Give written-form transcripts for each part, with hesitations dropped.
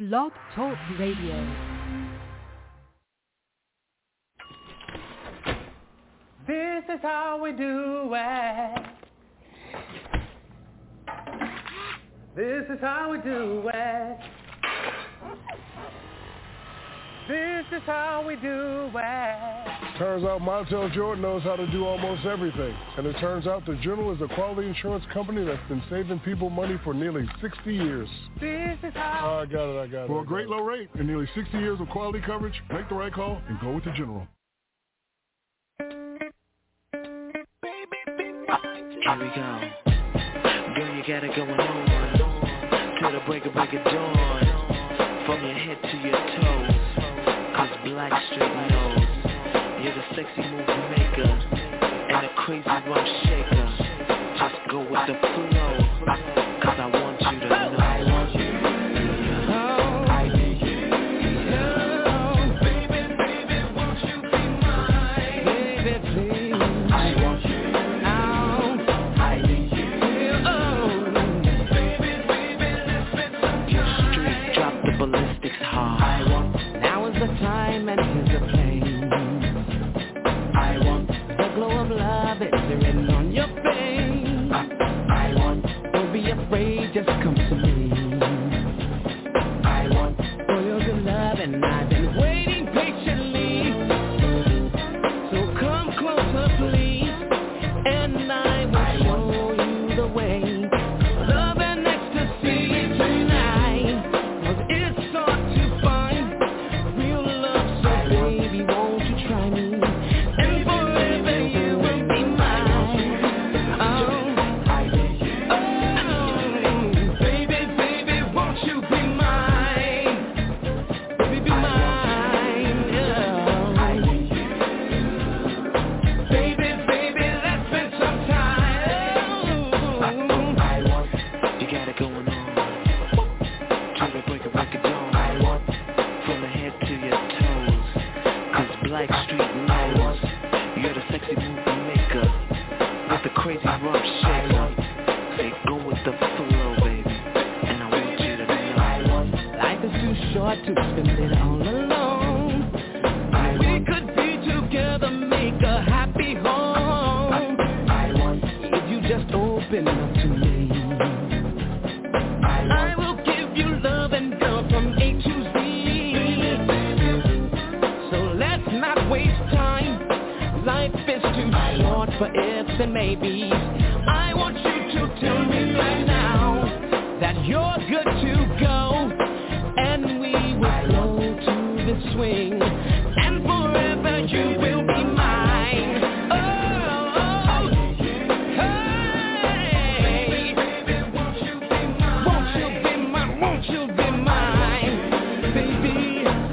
Blog Talk Radio. This is how we do it. This is how we do it. This is how we do it. Turns out Montel Jordan knows how to do almost everything. And it turns out the General is a quality insurance company that's been saving people money for nearly 60 years. This is how... I got it. For a great low rate and nearly 60 years of quality coverage, make the right call and go with the General. Here we go. Girl, you got it going on till the break of dawn. From your head to your toes. Cause Blackstreet knows you're the sexy move maker and a crazy rump shaker. Just go with the flow. Cause I want you to know I want you. Time and here's the pain. I want the glow of love entering on your face. I want, don't be afraid, just come to me. I want for your good love and I've been waiting patiently. So come closer please, and I will show you the way. Love and ecstasy tonight, 'cause it's hard to find. Baby, won't you try me? And forever you will be mine. Baby, won't you be mine? Baby, be mine. Baby, let's spend some time. You got it going on till the break of dawn. From the head to your toes. Blackstreet knows you're the sexy move maker with the crazy rump shaker. Say go with the flow, baby, and I want you to know life is too short to spend it all alone. We could be together, make a happy home. If you just open up to me, I will give you love and girl from A to Z. Not waste time. Life is too short for ifs and maybes. I want you to tell me right now that you're good to go, and we will flow to the swing, and forever you will be mine. Oh, hey, won't you be mine? Won't you be mine, baby?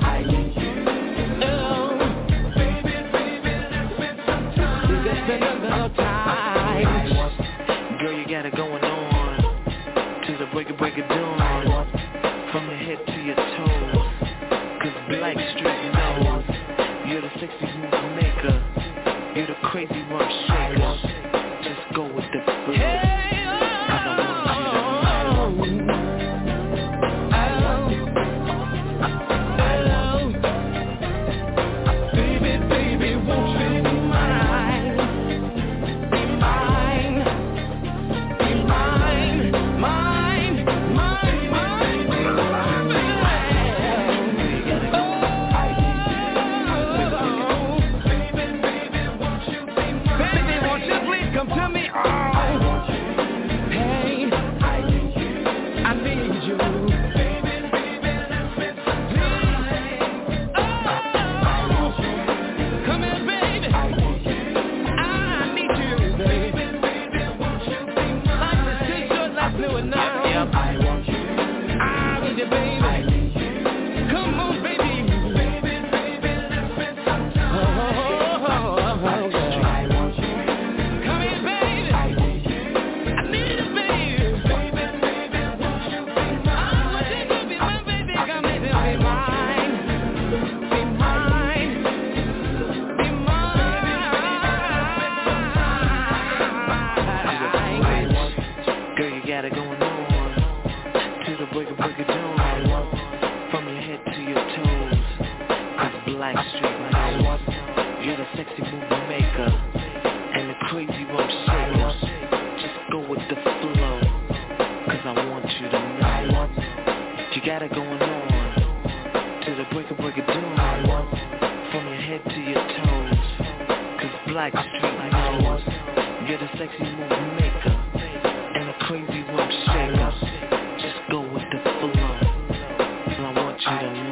Girl, you got it going on till the break of dawn. From your head to your toes. Cause Blackstreet knows you're the sexy move maker. You're the crazy rump shaker. Just go with the flow. from your head to your toes. Cause Blackstreet knows you're the sexy movie maker and the crazy rope shaker. Just go with the flow, cause I want you to know you got it going on to the break of dawn. From your head to your toes, cause Blackstreet knows you're the sexy movie maker and the crazy rope shaker. Just go with the flow, and I want you to know.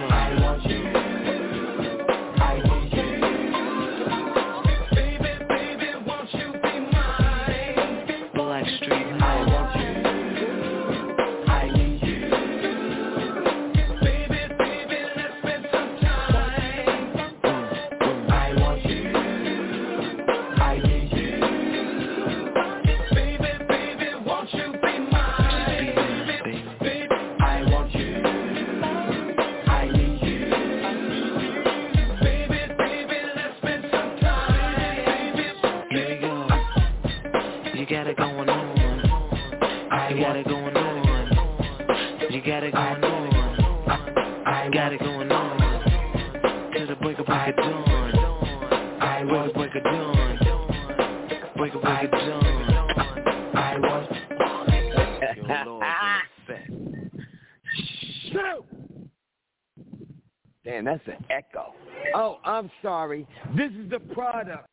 Damn, that's an echo. Oh, I'm sorry. This is the product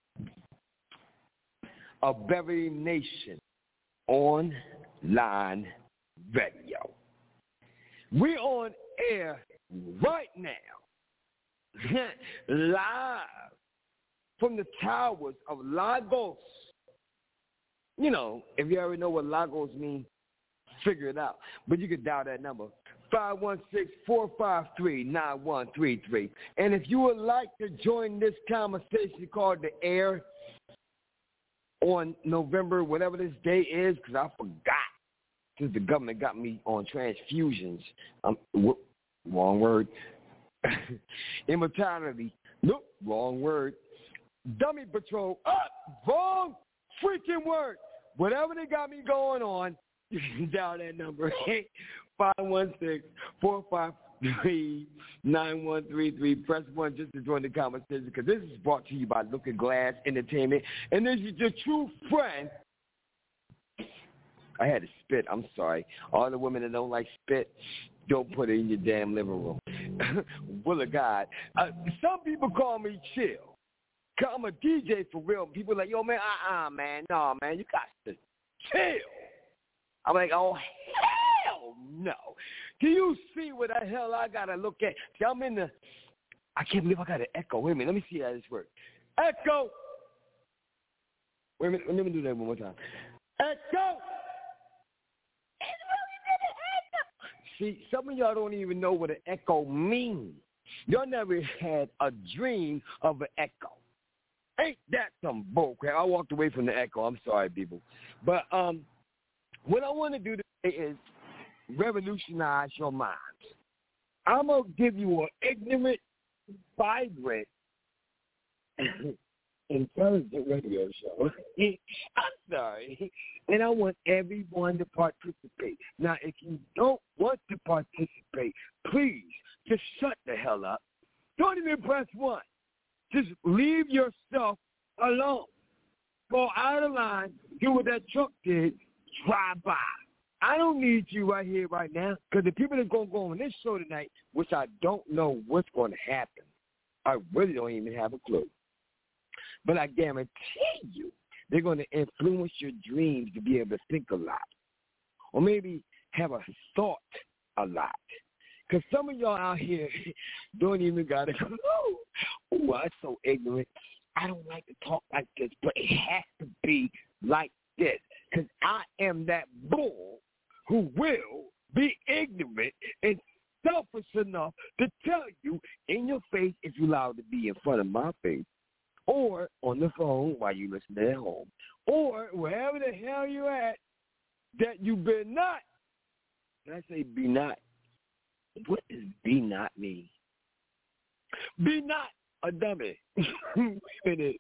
of Beverly Nation Online Radio. We're on air right now, live from the towers of Lagos. You know, if you already know what Lagos means, figure it out. But you can dial that number, 516-453-9133. And if you would like to join this conversation called The Air on November, whatever this day is, because I forgot, since the government got me on transfusions. Wrong word. Immortality. Nope, wrong word. Dummy patrol. Wrong freaking word. Whatever they got me going on, you can dial that number, 516-453-9133. Press 1 just to join the conversation, because this is brought to you by Looking Glass Entertainment. And this is your true friend. I had to spit. I'm sorry. All the women that don't like spit, don't put it in your damn living room. Will of God. Some people call me chill. Cause I'm a DJ for real. People are like, yo, man, man. No, man, you got to chill. I'm like, oh, hell no. Do you see what the hell I got to look at? See, I'm in the, I can't believe I got an echo. Wait a minute. Let me see how this works. Echo. Wait a minute. Let me do that one more time. Echo. See, some of y'all don't even know what an echo means. Y'all never had a dream of an echo. Ain't that some bullcrap? I walked away from the echo. I'm sorry, people. But what I want to do today is revolutionize your minds. I'm going to give you an ignorant, vibrant, intelligent radio show. I'm sorry. And I want everyone to participate. Now, if you don't want to participate, please just shut the hell up. Don't even press 1. Just leave yourself alone. Go out of line, do what that truck did, drive by. I don't need you right here, right now, because the people that are going to go on this show tonight, which I don't know what's going to happen, I really don't even have a clue. But I guarantee you, they're going to influence your dreams to be able to think a lot. Or maybe have a thought a lot. Because some of y'all out here don't even got to go, oh, I'm so ignorant. I don't like to talk like this, but it has to be like this. Because I am that bull who will be ignorant and selfish enough to tell you in your face if you allow it to be in front of my face. Or on the phone while you listen at home. Or wherever the hell you're at, that you be not. When I say be not, what does be not mean? Be not a dummy. Wait a minute.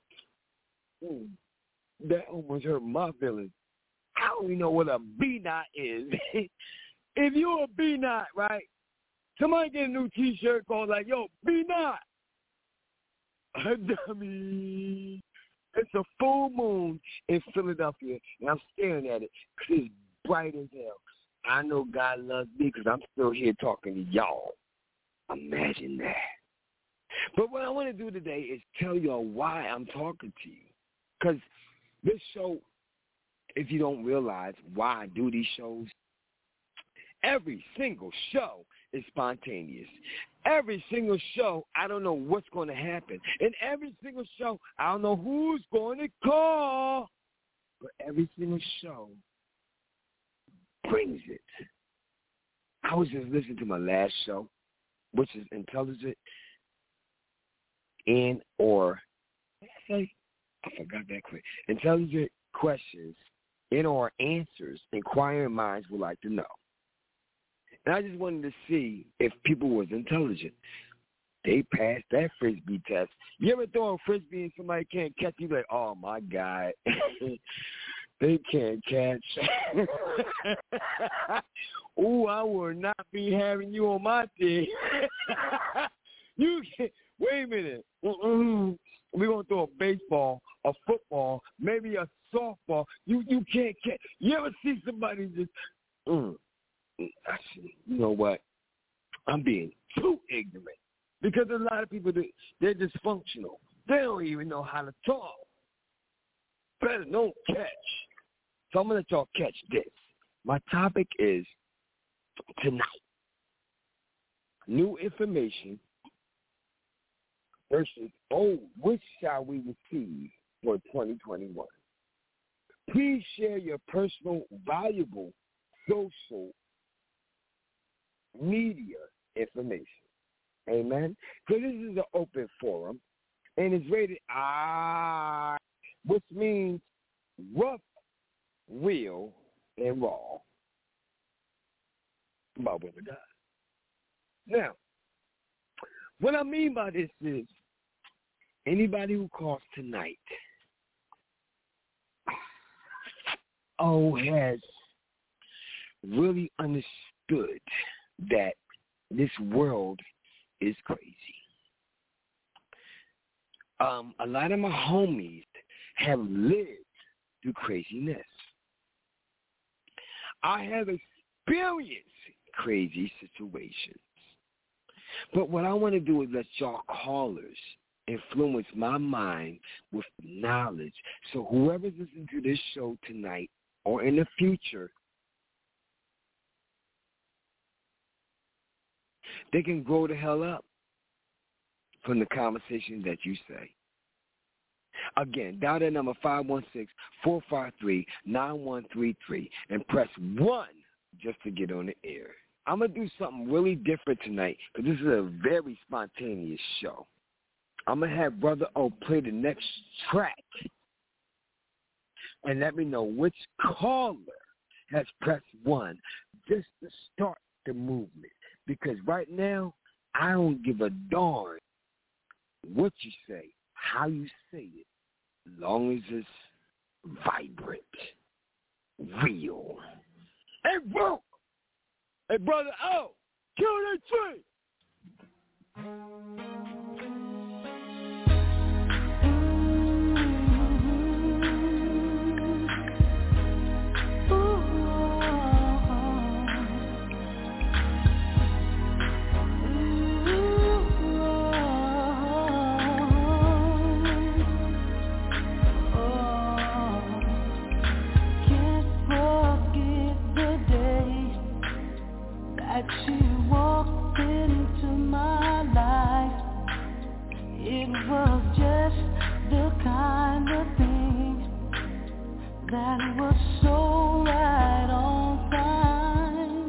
That almost hurt my feelings. I don't even know what a be not is. If you're a be not, right, Somebody get a new T-shirt called like, yo, be not a dummy. It's a full moon in Philadelphia, and I'm staring at it because it's bright as hell. I know God loves me because I'm still here talking to y'all. Imagine that. But what I want to do today is tell y'all why I'm talking to you. Because this show, if you don't realize why I do these shows, every single show is spontaneous. Every single show, I don't know what's going to happen. And every single show, I don't know who's going to call. But every single show brings it. I was just listening to my last show, which is Intelligent I forgot that quick. Intelligent questions and/or answers inquiring minds would like to know. And I just wanted to see if people was intelligent. They passed that Frisbee test. You ever throw a Frisbee and somebody can't catch you? Like, oh, my God. They can't catch. Ooh, I will not be having you on my team. You can't. Wait a minute. We're going to throw a baseball, a football, maybe a softball. You can't catch. You ever see somebody just, you know what? I'm being too ignorant. Because a lot of people, they're dysfunctional. They don't even know how to talk. Better don't catch. So I'm going to let y'all catch this. My topic is tonight. New information versus old. Which shall we receive for 2021? Please share your personal, valuable social media information. Amen? So this is an open forum, and it's rated R, which means rough, real, and raw. About what God. Now, what I mean by this is anybody who calls tonight has really understood that this world is crazy. A lot of my homies have lived through craziness. I have experienced crazy situations. But what I want to do is let y'all callers influence my mind with knowledge. So whoever's listening to this show tonight or in the future, they can grow the hell up from the conversation that you say. Again, dial that number 516-453-9133 and press 1 just to get on the air. I'm going to do something really different tonight because this is a very spontaneous show. I'm going to have Brother O play the next track and let me know which caller has pressed 1 just to start the movement. Because right now, I don't give a darn what you say, how you say it, as long as it's vibrant, real. Hey, bro! Hey, Brother O! Kill that tree! That she walked into my life. It was just the kind of thing that was so right on time.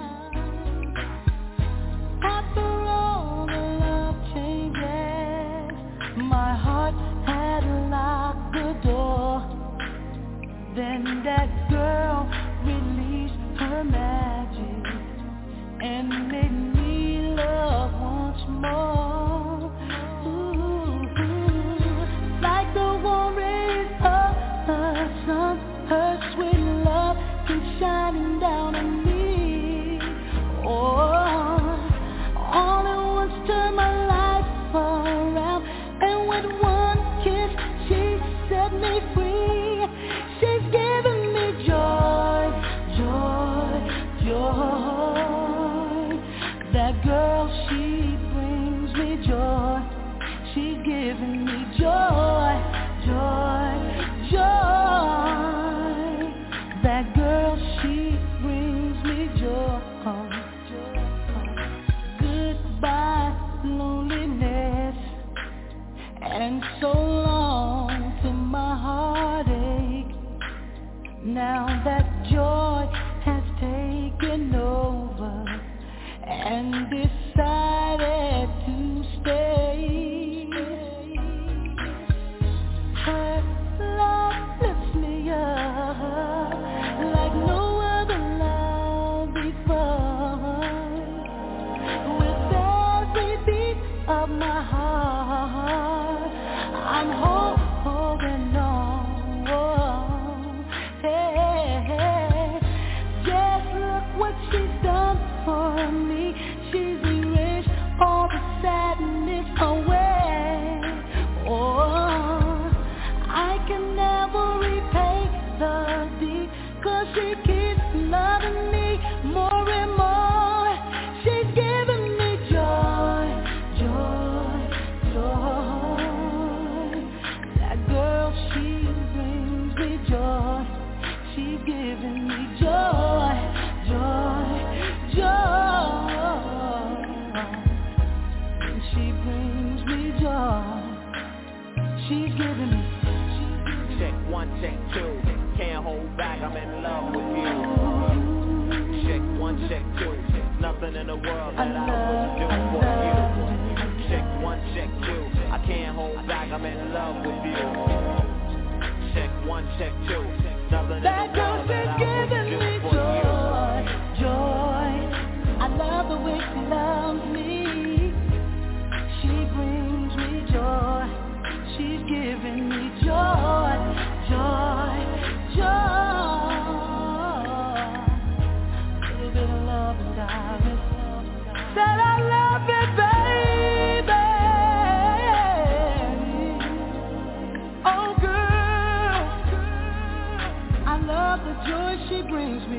After all the love changes, my heart had locked the door. Then that girl released her magic and made me love once more. Ooh, like the warm rays of the sun, her sweet love keeps shining down on me. Oh, girl, she brings me joy. She's giving me joy, joy, joy. That girl, she brings me joy. Goodbye, loneliness, and so long to my heartache. Now that joy has taken over and decided to stay. Her love lifts me up like no other love before. With every beat of my heart, I'm holding on. Hey, just look what she's done for me. She's erased all the sadness away. Oh, I can never repay the deed, 'cause she keeps loving me more and more. She's giving me joy, joy, joy. That girl, she brings me joy. She's giving me joy, joy, joy. She brings me joy. She's giving me. Check one, check two. Can't hold back, I'm in love with you. Check one, check two. Nothing in the world that I wouldn't do for you. Check one, check two. I can't hold back, I'm in love with you. Check one, check two. Nothing in the That girl, world that she's I giving wouldn't me do for you. joy, joy. I love the way she loves me. She brings me joy. She's giving me joy, joy, joy. A little bit of love and darling. Said I love it, baby. Oh, girl, I love the joy she brings me.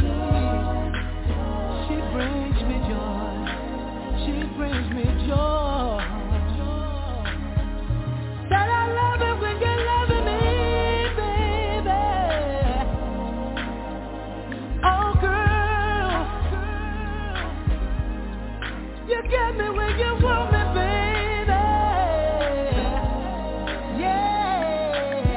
She brings me joy. She brings me joy. Said I love it when you're loving me, baby. Oh, girl, you get me when you want me, baby. Yeah,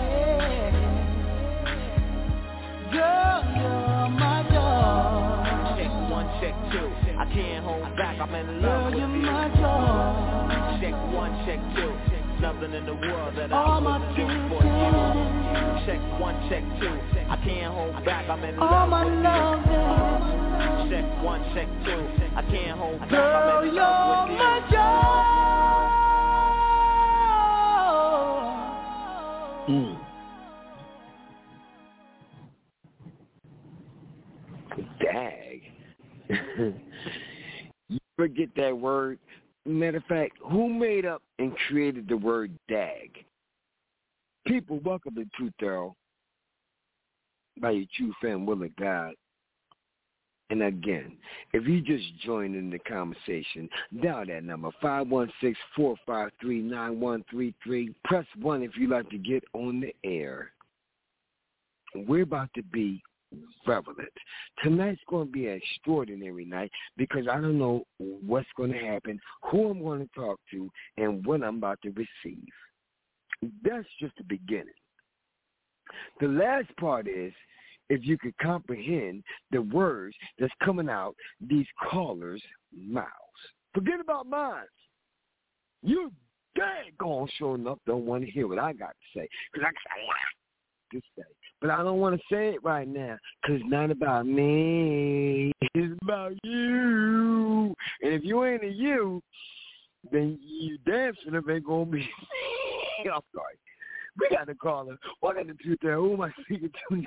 girl, you're my joy. Check one, check two. I can't hold back, I'm in Girl, love with you're you. my joy. Check one, check two. Nothing in the world that I All my wouldn't do tears for you. down. Check one, check two. I can't hold back, I'm in All love my with love, you. Check one, check two. I can't hold back, girl, I'm in you're love with my you. Dag. You forget that word? Matter of fact, who made up and created the word dag? People, welcome to Truth Thorough by your true fan, Will of God. And again, if you just joined in the conversation, dial that number, 516-453-9133. Press 1 if you'd like to get on the air. We're about to be relevant. Tonight's going to be an extraordinary night because I don't know what's going to happen, who I'm going to talk to, and what I'm about to receive. That's just the beginning. The last part is if you could comprehend the words that's coming out these callers' mouths. Forget about mine. You daggone sure enough don't want to hear what I got to say because I got a lot to say. But I don't want to say it right now because it's not about me. It's about you. And if you ain't a you, then you damn sure ain't going to be I'm sorry. We got a caller. Welcome to Truth Thorough. Who am I speaking to?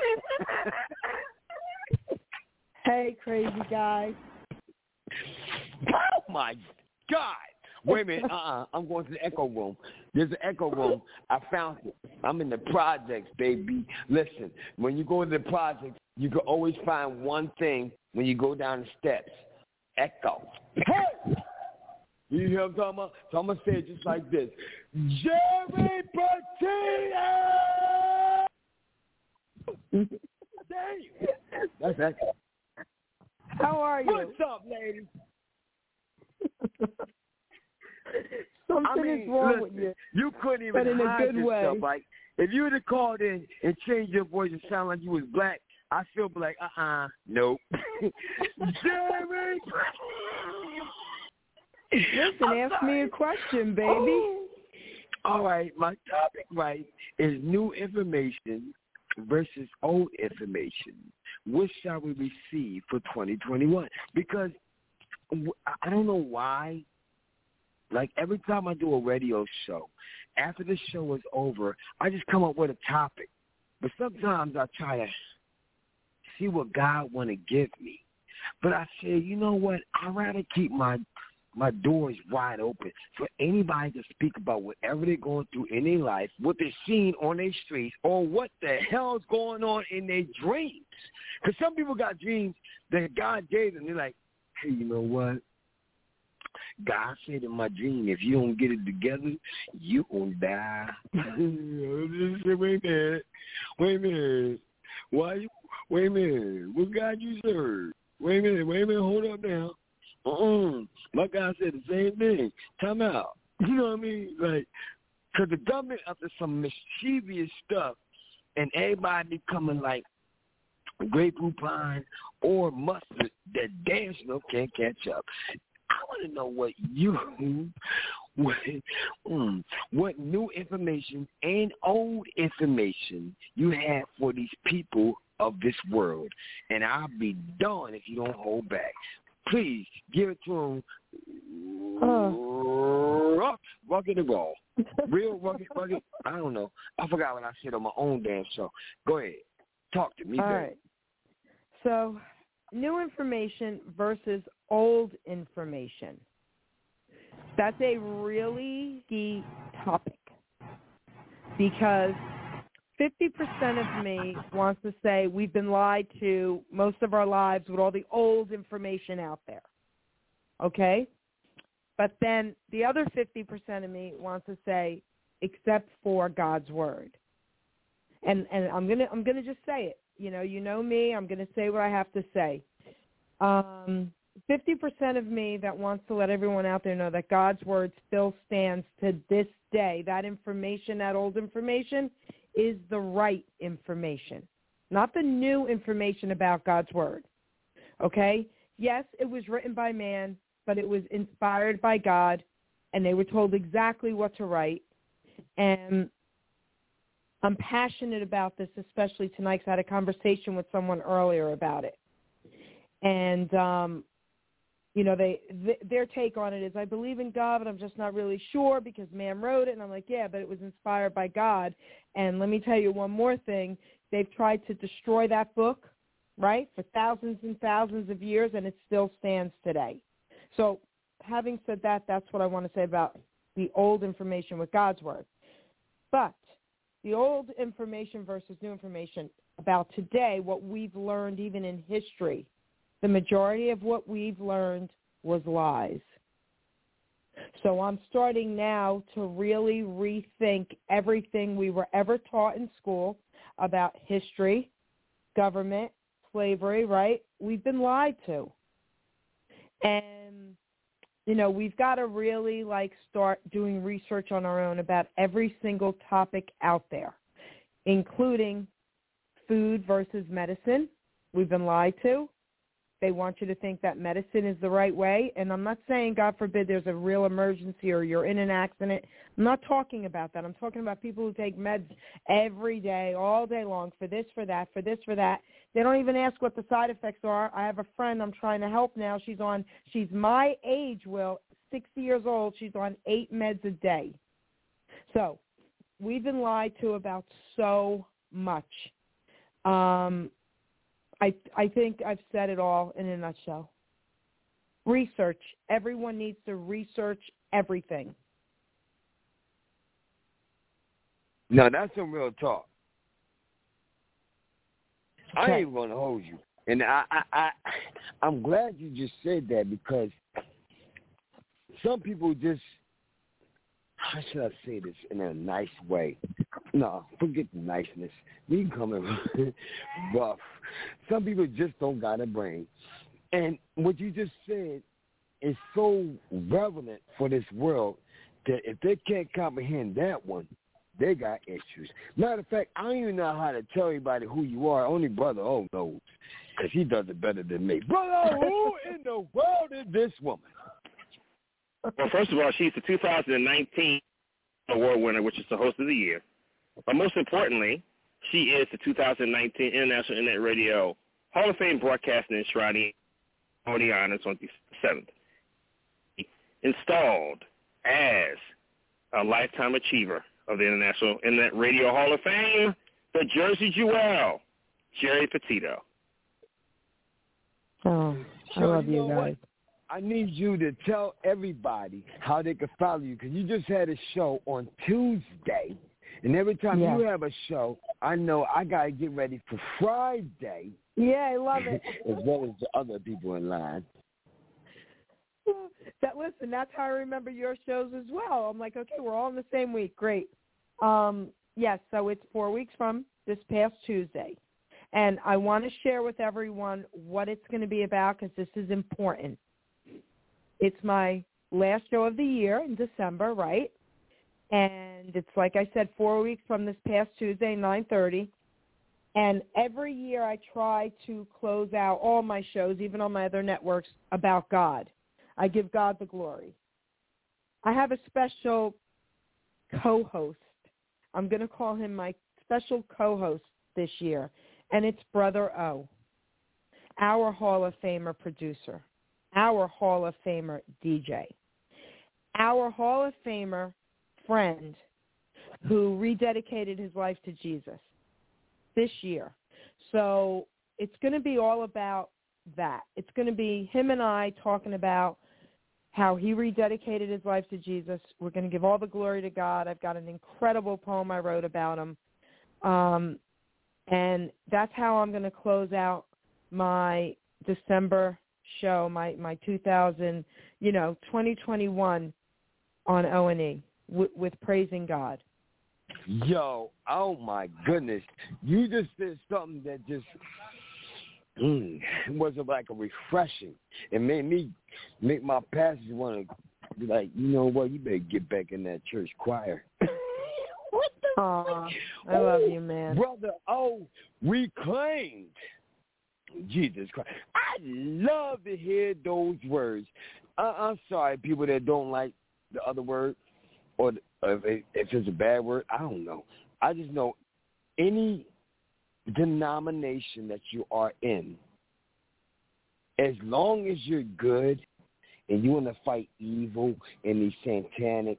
Hey, crazy guy. Oh, my God. Wait a minute. I'm going to the echo room. There's an echo room. I found it. I'm in the projects, baby. Listen, when you go to the projects, you can always find one thing when you go down the steps. echo. Hey! You hear what I'm talking about? So I'm going to say it just like this. Jerry Patino! Damn. That's echo. How are you? What's up, lady? Something is wrong with you. You couldn't but even in a hide good yourself. way. Like, if you would have called in and changed your voice and sound like you was black, I still be like, nope. Jerry! Listen, ask me a question, baby. All right, my topic, right, is new information versus old information. What shall we receive for 2021? Because I don't know why. Like, every time I do a radio show, after the show is over, I just come up with a topic. But sometimes I try to see what God want to give me. But I say, you know what? I'd rather keep my doors wide open for anybody to speak about whatever they're going through in their life, what they're seeing on their streets, or what the hell's going on in their dreams. Because some people got dreams that God gave them. They're like, hey, you know what? God said in my dream, if you don't get it together, you gonna die. Wait a minute. Why? Wait a minute. What God you serve? Wait a minute. Hold up now. My God said the same thing. Time out. You know what I mean? Like, because the government up to some mischievous stuff, and everybody becoming like grapefruit pine or mustard that damn sure can't catch up. I want to know what new information and old information you have for these people of this world, and I'll be darned if you don't hold back. Please give it to them. Rugged and raw. Real rugged. I don't know. I forgot what I said on my own damn show. Go ahead. Talk to me, All baby. right. So, new information versus old information. That's a really key topic because 50% of me wants to say we've been lied to most of our lives with all the old information out there. Okay? But then the other 50% of me wants to say except for God's word. And I'm gonna just say it. You know me, I'm gonna say what I have to say. 50% of me that wants to let everyone out there know that God's word still stands to this day. That information, that old information, is the right information, not the new information about God's word. Okay? Yes, it was written by man, but it was inspired by God, and they were told exactly what to write. And I'm passionate about this, especially tonight, because I had a conversation with someone earlier about it. And, their take on it is, I believe in God, but I'm just not really sure because man wrote it. And I'm like, yeah, but it was inspired by God. And let me tell you one more thing. They've tried to destroy that book, right, for thousands and thousands of years, and it still stands today. So having said that, that's what I want to say about the old information with God's word. But the old information versus new information about today, what we've learned even in history, the majority of what we've learned was lies. So I'm starting now to really rethink everything we were ever taught in school about history, government, slavery, right? We've been lied to. And, we've got to really start doing research on our own about every single topic out there, including food versus medicine. We've been lied to. They want you to think that medicine is the right way. And I'm not saying, God forbid, there's a real emergency or you're in an accident. I'm not talking about that. I'm talking about people who take meds every day, all day long, for this, for that, for this, for that. They don't even ask what the side effects are. I have a friend I'm trying to help now. She's my age, Will, 60 years old. She's on 8 meds a day. So we've been lied to about so much. I think I've said it all in a nutshell. Research. Everyone needs to research everything. No, that's some real talk. Okay. I ain't going to hold you. And I'm glad you just said that, because some people just, how should I say this in a nice way? No, forget the niceness. We can come in rough. Some people just don't got a brain. And what you just said is so relevant for this world that if they can't comprehend that one, they got issues. Matter of fact, I don't even know how to tell anybody who you are. Only Brother O knows, because he does it better than me. Brother, who in the world is this woman? Well, first of all, she's the 2019 award winner, which is the host of the year. But most importantly, she is the 2019 International Internet Radio Hall of Fame Broadcasting Enshrining on the honors on December 7th. Installed as a Lifetime Achiever of the International Internet Radio Hall of Fame, the Jersey Jewel, Jerry Petito. Oh, I love you guys. I need you to tell everybody how they can follow you, because you just had a show on Tuesday, and every time you have a show, I know I got to get ready for Friday. Yeah, I love it. As well as the other people in line. Listen, that's how I remember your shows as well. I'm like, okay, we're all in the same week. Great. Yes, so it's 4 weeks from this past Tuesday. And I want to share with everyone what it's going to be about, because this is important. It's my last show of the year in December, right? And it's, like I said, 4 weeks from this past Tuesday, 9:30. And every year I try to close out all my shows, even on my other networks, about God. I give God the glory. I have a special co-host. I'm going to call him my special co-host this year, and it's Brother O, our Hall of Famer producer, our Hall of Famer DJ, our Hall of Famer friend who rededicated his life to Jesus this year. So it's going to be all about that. It's going to be him and I talking about how he rededicated his life to Jesus. We're going to give all the glory to God. I've got an incredible poem I wrote about him. And that's how I'm going to close out my December show, my 2021 on O&E with praising God. Yo, oh my goodness. You just did something that just was like a refreshing. It made me make my pastors want to be like, you know what, you better get back in that church choir. What the fuck? I love you, man. Brother O reclaimed. Jesus Christ. I love to hear those words. I'm sorry, people that don't like the other word, or if it's a bad word, I don't know. I just know any denomination that you are in, as long as you're good and you want to fight evil and these satanic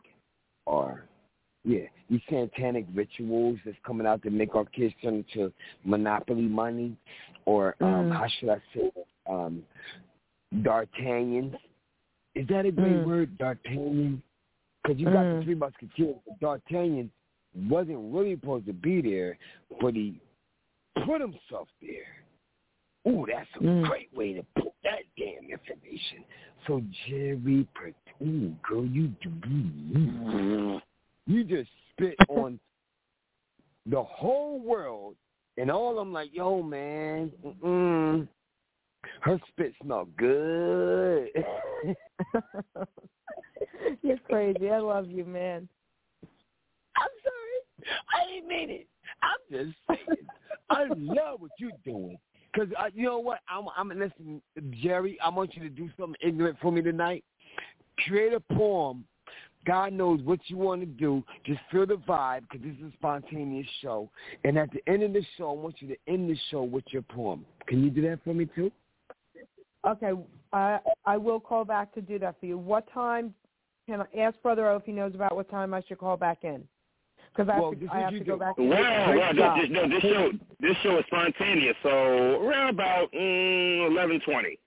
rituals that's coming out to make our kids turn into monopoly money, or how should I say it? D'Artagnans. Is that a great word, D'Artagnan? Because you got the Three Musketeers. D'Artagnan wasn't really supposed to be there, but he put himself there. Ooh, that's a great way to put that damn information. So Jerry, ooh, girl, you just spit on the whole world, and all of them like, yo, man, her spit smell good. You're crazy. I love you, man. I'm sorry. I didn't mean it. I'm just saying. I love what you're doing. Because you know what? I'm listening, Jerry, I want you to do something ignorant for me tonight. Create a poem. God knows what you want to do. Just feel the vibe, because this is a spontaneous show. And at the end of the show, I want you to end the show with your poem. Can you do that for me, too? Okay. I will call back to do that for you. What time? Can I ask Brother O if he knows about what time I should call back in? Because I have to go back. This show is spontaneous, so around about 11:20.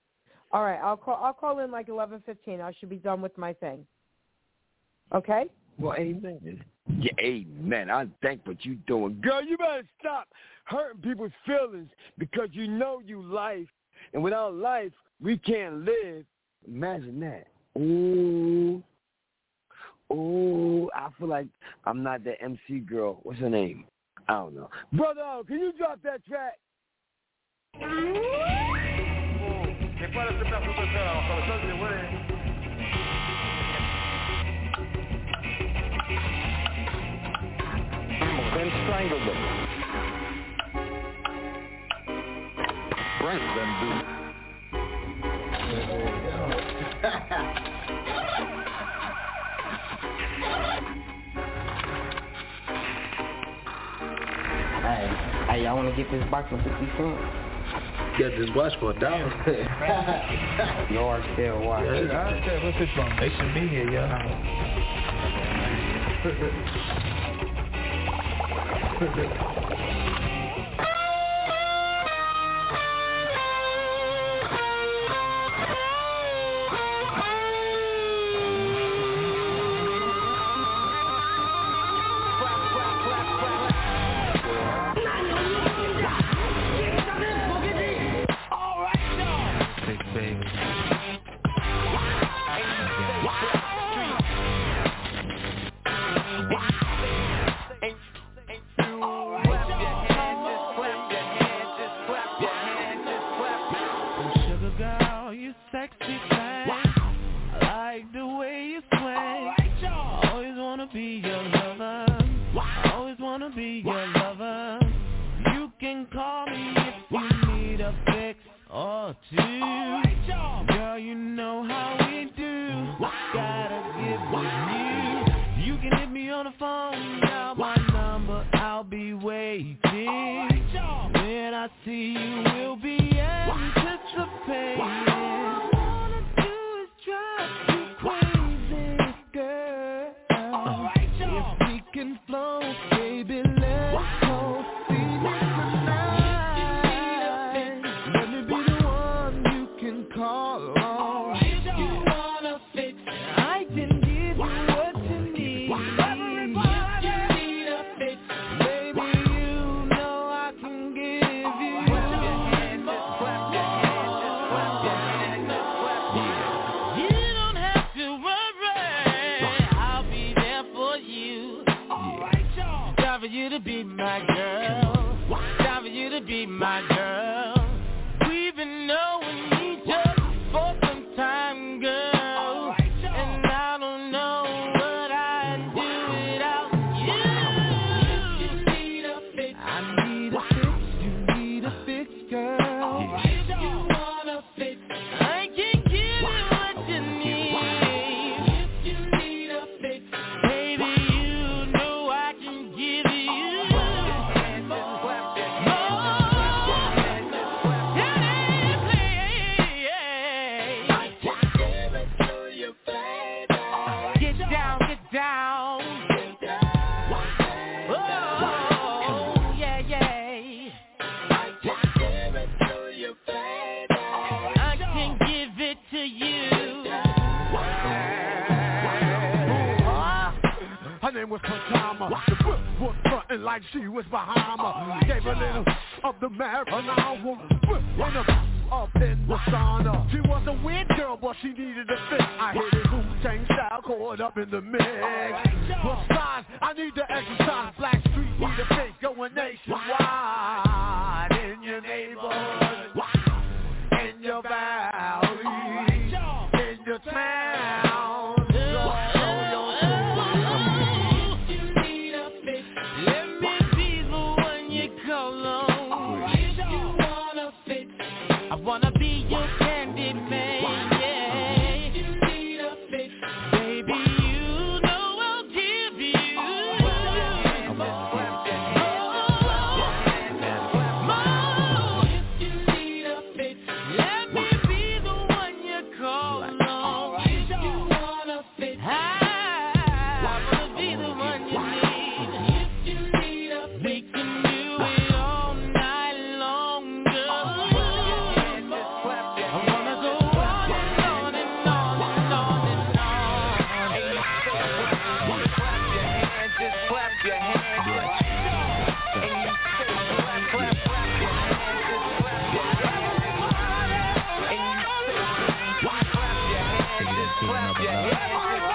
All right, I'll call in like 11:15. I should be done with my thing. Okay. Well, amen. Yeah, amen. I thank what you doing. Girl, you better stop hurting people's feelings because you know you life. And without life, we can't live. Imagine that. Ooh, I feel like I'm not that MC girl. What's her name? I don't know. Brother, can you drop that track? Then strangled them. Brent them, dude. Hey, y'all want to get this box for 50 cents? Get this box for $1. Yours still watch. Yeah, what's this from? They should be here, y'all. She was Bahama, gave a little of the marijuana, up in the sauna. She was a weird girl, but she needed a fix. I hit it Wu-Tang style, caught up in the mix. Besides, I need to exercise. Black Street need a fix, going nationwide. In your neighborhood, in your valley, in your town. to another level.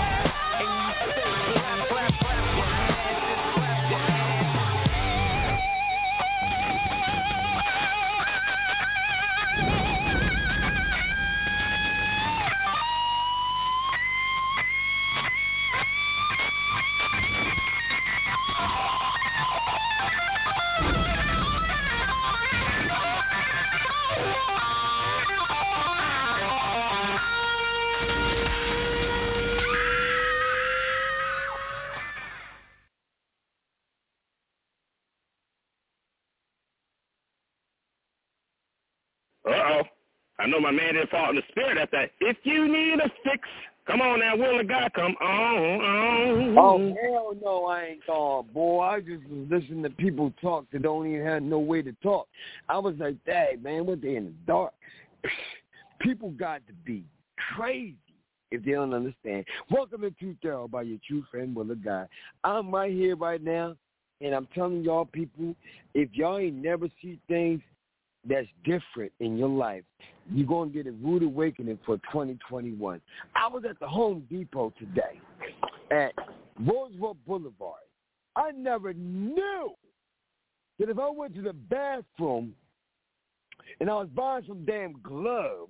Uh-oh. I know my man didn't fall in the spirit at that. If you need a fix, come on now, Will of God, come on. Oh, hell no, I ain't gone, boy. I just was listening to people talk that don't even have no way to talk. I was like, dang, man, what they in the dark? People got to be crazy if they don't understand. Welcome to Truth Arrow by your true friend, Will of God. I'm right here right now, and I'm telling y'all people, if y'all ain't never see things that's different in your life, you're going to get a rude awakening for 2021. I was at the Home Depot today at Roosevelt Boulevard. I never knew that if I went to the bathroom and I was buying some damn gloves,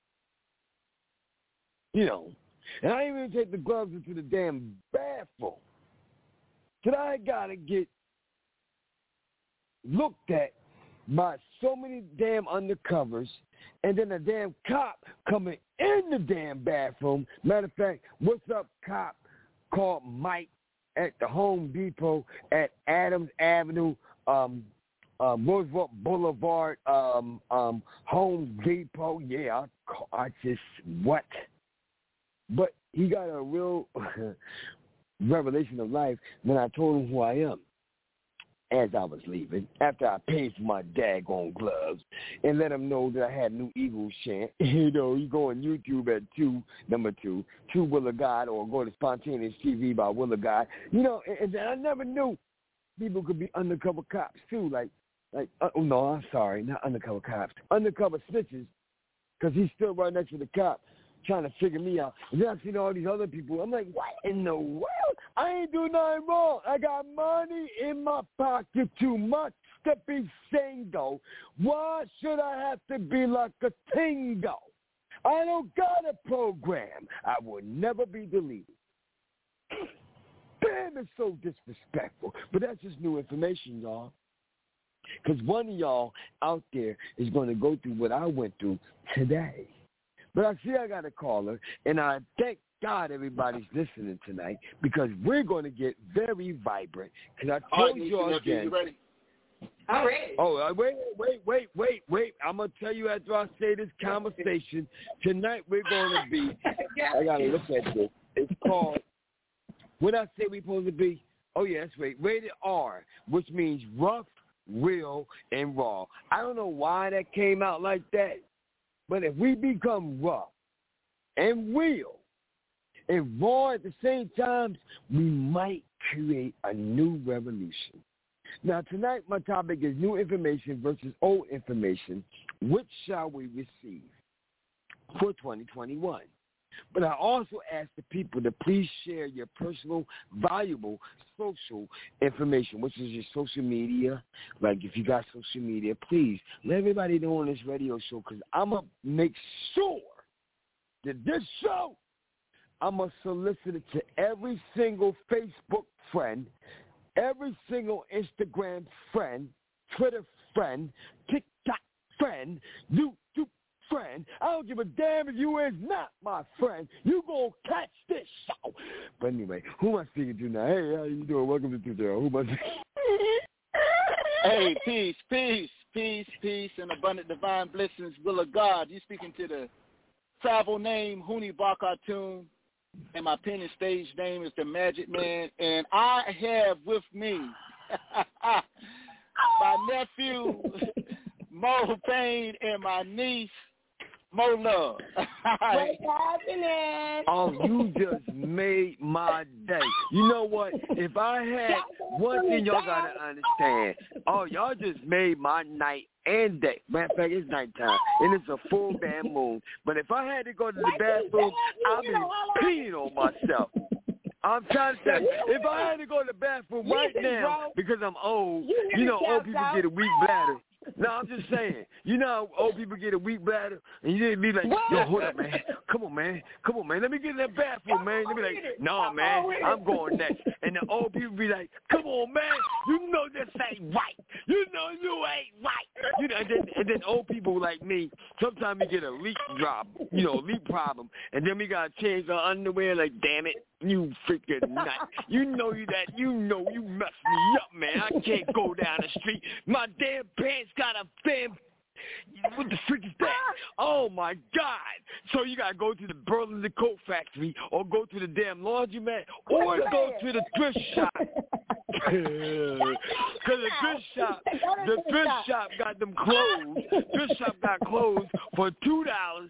you know, and I didn't even take the gloves into the damn bathroom, that I got to get looked at by so many damn undercovers, and then a damn cop coming in the damn bathroom. Matter of fact, what's up, cop? Called Mike at the Home Depot at Adams Avenue, Roosevelt Boulevard, Home Depot. Yeah, I just, what? But he got a real revelation of life when I told him who I am. As I was leaving, after I paid for my daggone gloves and let them know that I had New Eagles chant. You know, you go on YouTube at number 2, True Will of God, or go to Spontaneous TV by Will of God. You know, and I never knew people could be undercover cops too. Like, oh no, I'm sorry, not undercover cops, undercover snitches, because he's still right next to the cop, trying to figure me out. And then I seen all these other people. I'm like, what in the world? I ain't do nothing wrong. I got money in my pocket too much to be single. Why should I have to be like a tingo? I don't got a program. I will never be deleted. Damn, it's so disrespectful. But that's just new information, y'all. Because one of y'all out there is going to go through what I went through today. But I see I got a caller, and I thank God everybody's listening tonight, because we're going to get very vibrant. Because I told you all again. You ready? I'm ready. Oh, wait. I'm going to tell you after I say this conversation. Tonight we're going to be, I got to look at this. It's called, what I say we're supposed to be? Oh, yeah, that's right. Rated R, which means rough, real, and raw. I don't know why that came out like that. But if we become rough and real and raw at the same time, we might create a new revolution. Now, tonight my topic is new information versus old information. Which shall we receive for 2021? But I also ask the people to please share your personal, valuable social information, which is your social media. Like, if you got social media, please let everybody know on this radio show, because I'm going to make sure that this show, I'm going to solicit it to every single Facebook friend, every single Instagram friend, Twitter friend, TikTok friend, YouTube friend. I don't give a damn if you is not my friend. You gonna catch this show. But anyway, who am I speaking to now? Hey, how you doing? Welcome to Truth Arrow. Who am I speaking? Hey, peace, and abundant divine blessings, Will of God. You speaking to the travel name, Huni Bakatun, and my pen and stage name is the Magic Man, and I have with me my nephew, Mo Payne, and my niece, Mo Love. What's happening? Oh, you just made my day. You know what? If I had one thing y'all got to understand, oh, y'all just made my night and day. Matter of fact, it's nighttime, and it's a full damn moon. But if I had to go to the bathroom, I'd be peeing on myself. I'm trying to tell you, if I had to go to the bathroom right now because I'm old, you know, old people get a weak bladder. No, I'm just saying. You know how old people get a weak bladder? And you didn't be like, yo, hold up, man. Come on, man. Let me get in that bathroom, man. They be like, no, man, I'm going next. And the old people be like, come on, man. You know this ain't right. You know you ain't right. You know, and then old people like me, sometimes we get a leak problem. And then we got to change our underwear like, damn it. You freaking nut. You know you messed me up, man. I can't go down the street. My damn pants got a damn... What the frick is that? Oh, my God. So you got to go to the Burlington Coat Factory or go to the damn laundromat or go to the thrift shop. Because the thrift shop got them closed. Thrift shop got closed for $2, $5,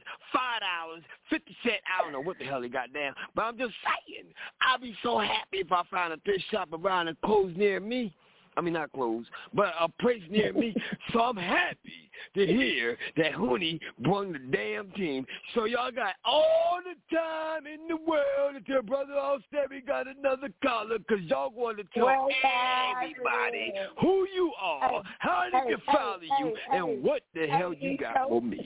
50 cents. I don't know what the hell they got down. But I'm just saying, I'd be so happy if I found a thrift shop around and closed near me. I mean, not close, but a place near me. So I'm happy to hear that Huni brung the damn team. So y'all got all the time in the world to tell Brother Osteri got another caller because y'all want to tell everybody who you are, how they can follow you, and what the hell you got for me.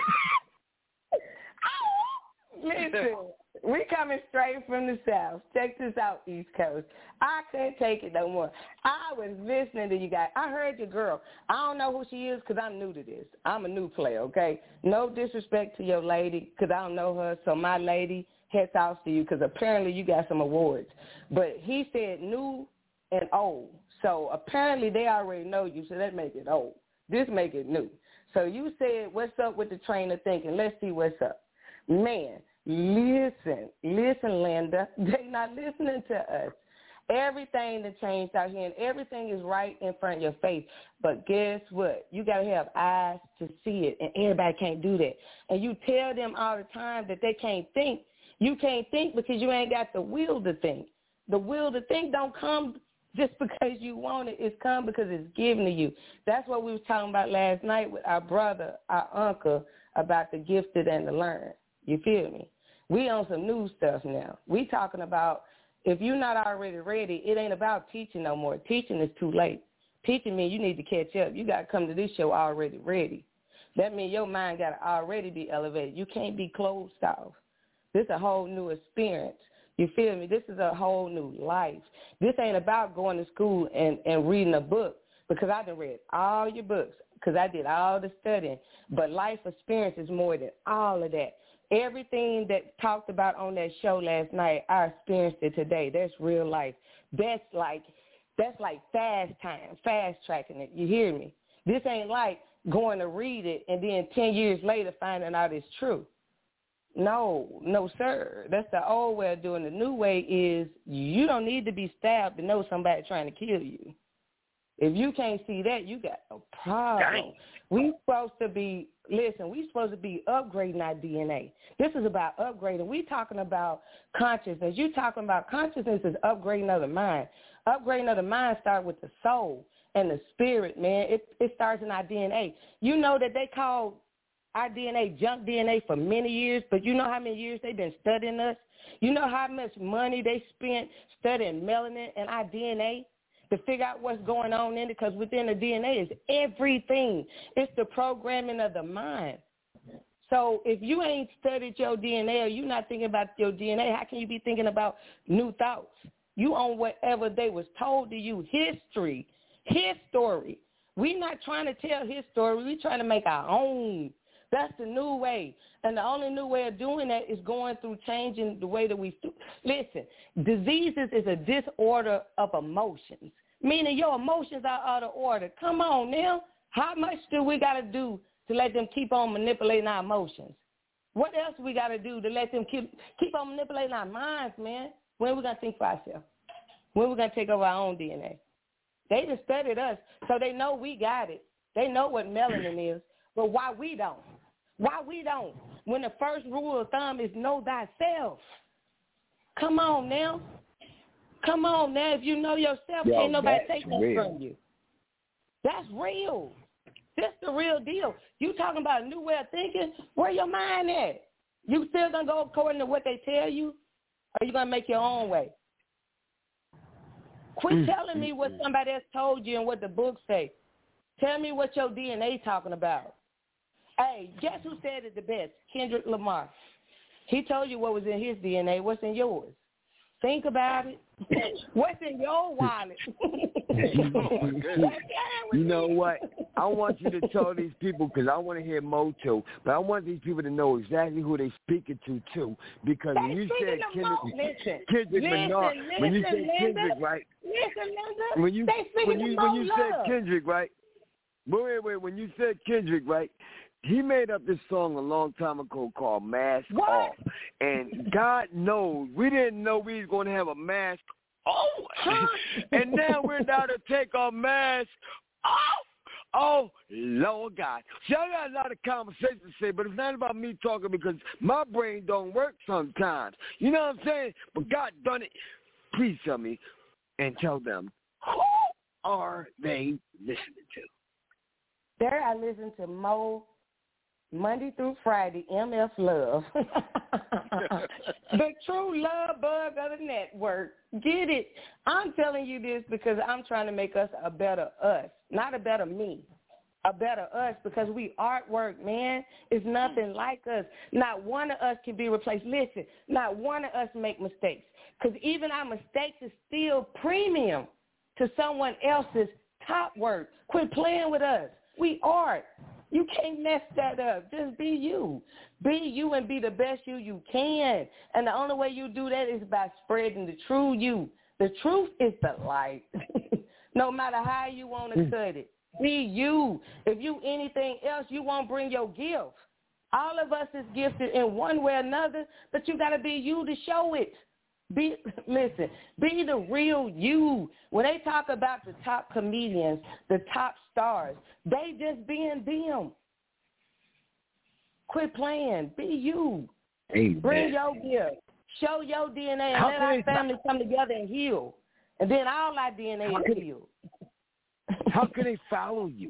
Listen, we coming straight from the South. Check this out, East Coast. I couldn't take it no more. I was listening to you guys. I heard your girl. I don't know who she is because I'm new to this. I'm a new player, okay? No disrespect to your lady because I don't know her. So my lady, hats off to you because apparently you got some awards. But he said new and old. So apparently they already know you, so that make it old. This make it new. So you said, what's up with the train of thinking? Let's see what's up. Man, listen, Linda. They not listening to us. Everything that changed out here, and everything is right in front of your face. But guess what? You got to have eyes to see it, and everybody can't do that. And you tell them all the time that they can't think. You can't think because you ain't got the will to think. The will to think don't come just because you want it. It's come because it's given to you. That's what we was talking about last night with our brother, our uncle, about the gifted and the learned. You feel me? We on some new stuff now. We talking about if you're not already ready, it ain't about teaching no more. Teaching is too late. Teaching means you need to catch up. You got to come to this show already ready. That means your mind got to already be elevated. You can't be closed off. This is a whole new experience. You feel me? This is a whole new life. This ain't about going to school and reading a book because I done read all your books because I did all the studying. But life experience is more than all of that. Everything that talked about on that show last night, I experienced it today. That's real life. That's like fast time, fast tracking it. You hear me? This ain't like going to read it and then 10 years later finding out it's true. No, sir. That's the old way of doing it. The new way is you don't need to be stabbed to know somebody trying to kill you. If you can't see that, you got a problem. Dang. We supposed to be upgrading our DNA. This is about upgrading. We talking about consciousness. You talking about consciousness is upgrading of the mind. Upgrading of the mind starts with the soul and the spirit, man. It starts in our DNA. You know that they call our DNA junk DNA for many years, but you know how many years they've been studying us? You know how much money they spent studying melanin and our DNA? To figure out what's going on in it, because within the DNA is everything. It's the programming of the mind. So if you ain't studied your DNA or you're not thinking about your DNA, how can you be thinking about new thoughts? You on whatever they was told to you, history, his story. We're not trying to tell his story. We're trying to make our own. That's the new way. And the only new way of doing that is going through changing the way that we listen, diseases is a disorder of emotions, meaning your emotions are out of order. Come on now. How much do we got to do to let them keep on manipulating our emotions? What else we got to do to let them keep on manipulating our minds, man? When are we going to think for ourselves? When are we going to take over our own DNA? They just studied us, so they know we got it. They know what melanin is, but why we don't? Why we don't? When the first rule of thumb is know thyself. Come on now. Come on now. If you know yourself, can't nobody take that from you. That's real. This the real deal. You talking about a new way of thinking? Where your mind at? You still gonna go according to what they tell you, or you gonna make your own way? Quit telling me what somebody else told you and what the books say. Tell me what your DNA talking about. Hey, guess who said it the best? Kendrick Lamar. He told you what was in his DNA. What's in yours? Think about it. What's in your wallet? You know what? I want you to tell these people, because I want to hear Mo too, but I want these people to know exactly who they speaking to too. Because when you said Kendrick Lamar, when you said Kendrick, right? When you said Kendrick, right? Wait. When you said Kendrick, right? He made up this song a long time ago called Mask Off. And God knows, we didn't know we was going to have a mask on. And now we're down to take our mask off. Oh, Lord God. See, I got a lot of conversations to say, but it's not about me talking because my brain don't work sometimes. You know what I'm saying? But God done it. Please tell me and tell them, who are they listening to? There I listen to Mo Monday through Friday, MF Love. The true love bug of the network. Get it? I'm telling you this because I'm trying to make us a better us, not a better me, a better us, because we artwork, man. It's nothing like us. Not one of us can be replaced. Listen, not one of us make mistakes, because even our mistakes is still premium to someone else's top work. Quit playing with us. We art. You can't mess that up. Just be you. Be you and be the best you can. And the only way you do that is by spreading the true you. The truth is the light. No matter how you want to cut it. Be you. If you anything else, you won't bring your gift. All of us is gifted in one way or another, but you got to be you to show it. Be the real you. When they talk about the top comedians, the top stars, they just being them. Quit playing. Be you. Amen. Bring your gift. Show your DNA and let our family come together and heal. And then all our DNA is healed. How can they follow you?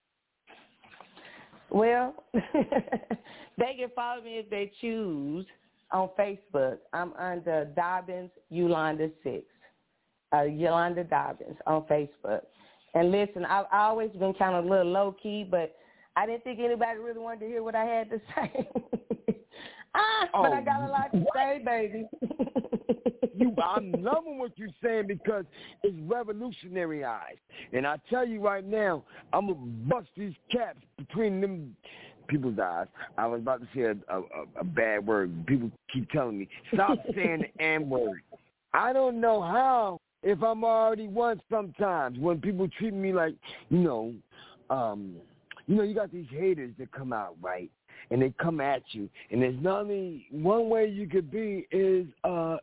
Well, they can follow me if they choose. On Facebook, I'm under Dobbins Yolanda 6, Yolanda Dobbins on Facebook. And listen, I've always been kind of a little low key, but I didn't think anybody really wanted to hear what I had to say. But I got a lot to say, baby. I'm loving what you're saying because it's revolutionary eyes. And I tell you right now, I'm going to bust these caps between them people's eyes. I was about to say a bad word. People keep telling me, stop saying the N-word. I don't know how, if I'm already one sometimes, when people treat me like, you got these haters that come out, right? And they come at you. And there's only one way you could be is, I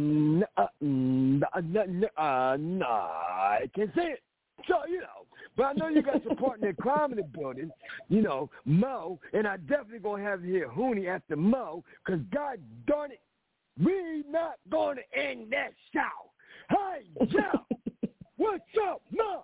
can't say it. So, but I know you got support in the crime in the building, Mo, and I definitely going to have you here, Hooney, after Mo, because God darn it, we not going to end that show. Hey, Joe, what's up, Mo?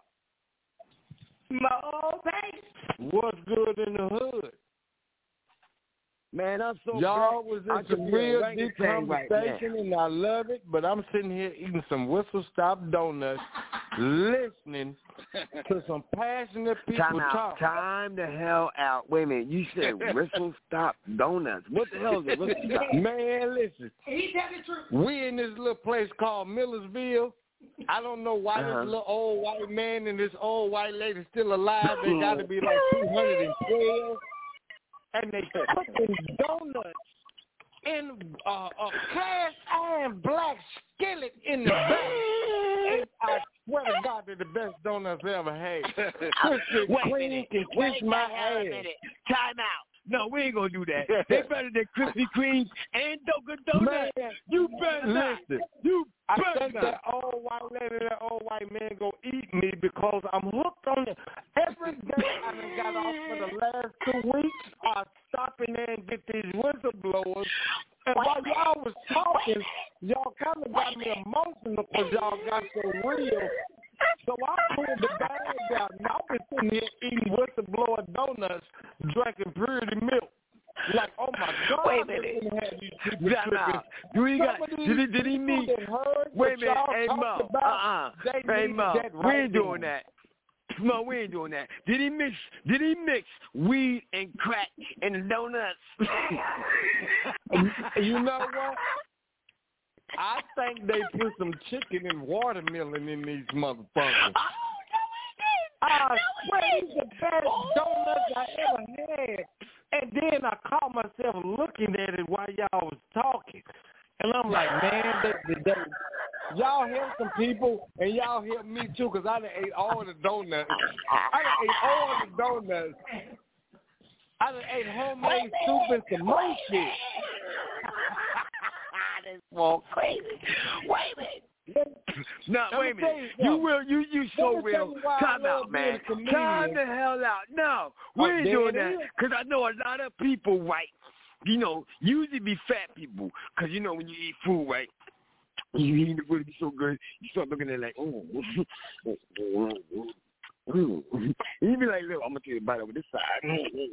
Mo, thanks. What's good in the hood? Man, I'm so y'all was in some real deep conversation, and I love it, but I'm sitting here eating some Whistle Stop donuts, listening to some passionate people talk. Time the hell out. Wait a minute. You said Whistle Stop donuts. What the hell is it? Whistle Stop? Man, listen. We in this little place called Millersville. I don't know why this little old white man and this old white lady still alive. They got to be like 212. And they cooking donuts in a cast iron black skillet in the back. And I swear to God, they're the best donuts I ever had. Krispy Kreme can kiss my ass. Time out. No, we ain't gonna do that. They better than Krispy Kreme and Dunkin' Donuts. Man, you better not. You better I think that old white lady, that old white man go eat me because I'm hooked on it. Every day I done got off for the last 2 weeks. I stop in there and get these whistleblowers. And while y'all was talking, y'all kind of got me emotional because y'all got so real. So I pulled the bag out and I been sitting here eating whistleblower donuts, drinking purity milk. Like, oh my God! Wait a minute. Did he mean? Wait a minute, hey Mo. Hey Mo, we ain't doing that. No, we ain't doing that. Did he mix weed and crack in the donuts? You know what? I think they put some chicken and watermelon in these motherfuckers. I swear these the best donuts I ever had. And then I caught myself looking at it while y'all was talking. And I'm like, man, y'all help some people, and y'all help me too, because I done ate all the donuts. I done ate homemade soup and some more shit. That's more crazy. Wait a minute. No, wait a minute. You so real. Time out, man. Time the hell out. No, we ain't doing that. Because I know a lot of people, right, usually be fat people. Because, when you eat food, right, you eat the food, be so good, you start looking at it like, oh. You be like, look, I'm going to take a bite over this side.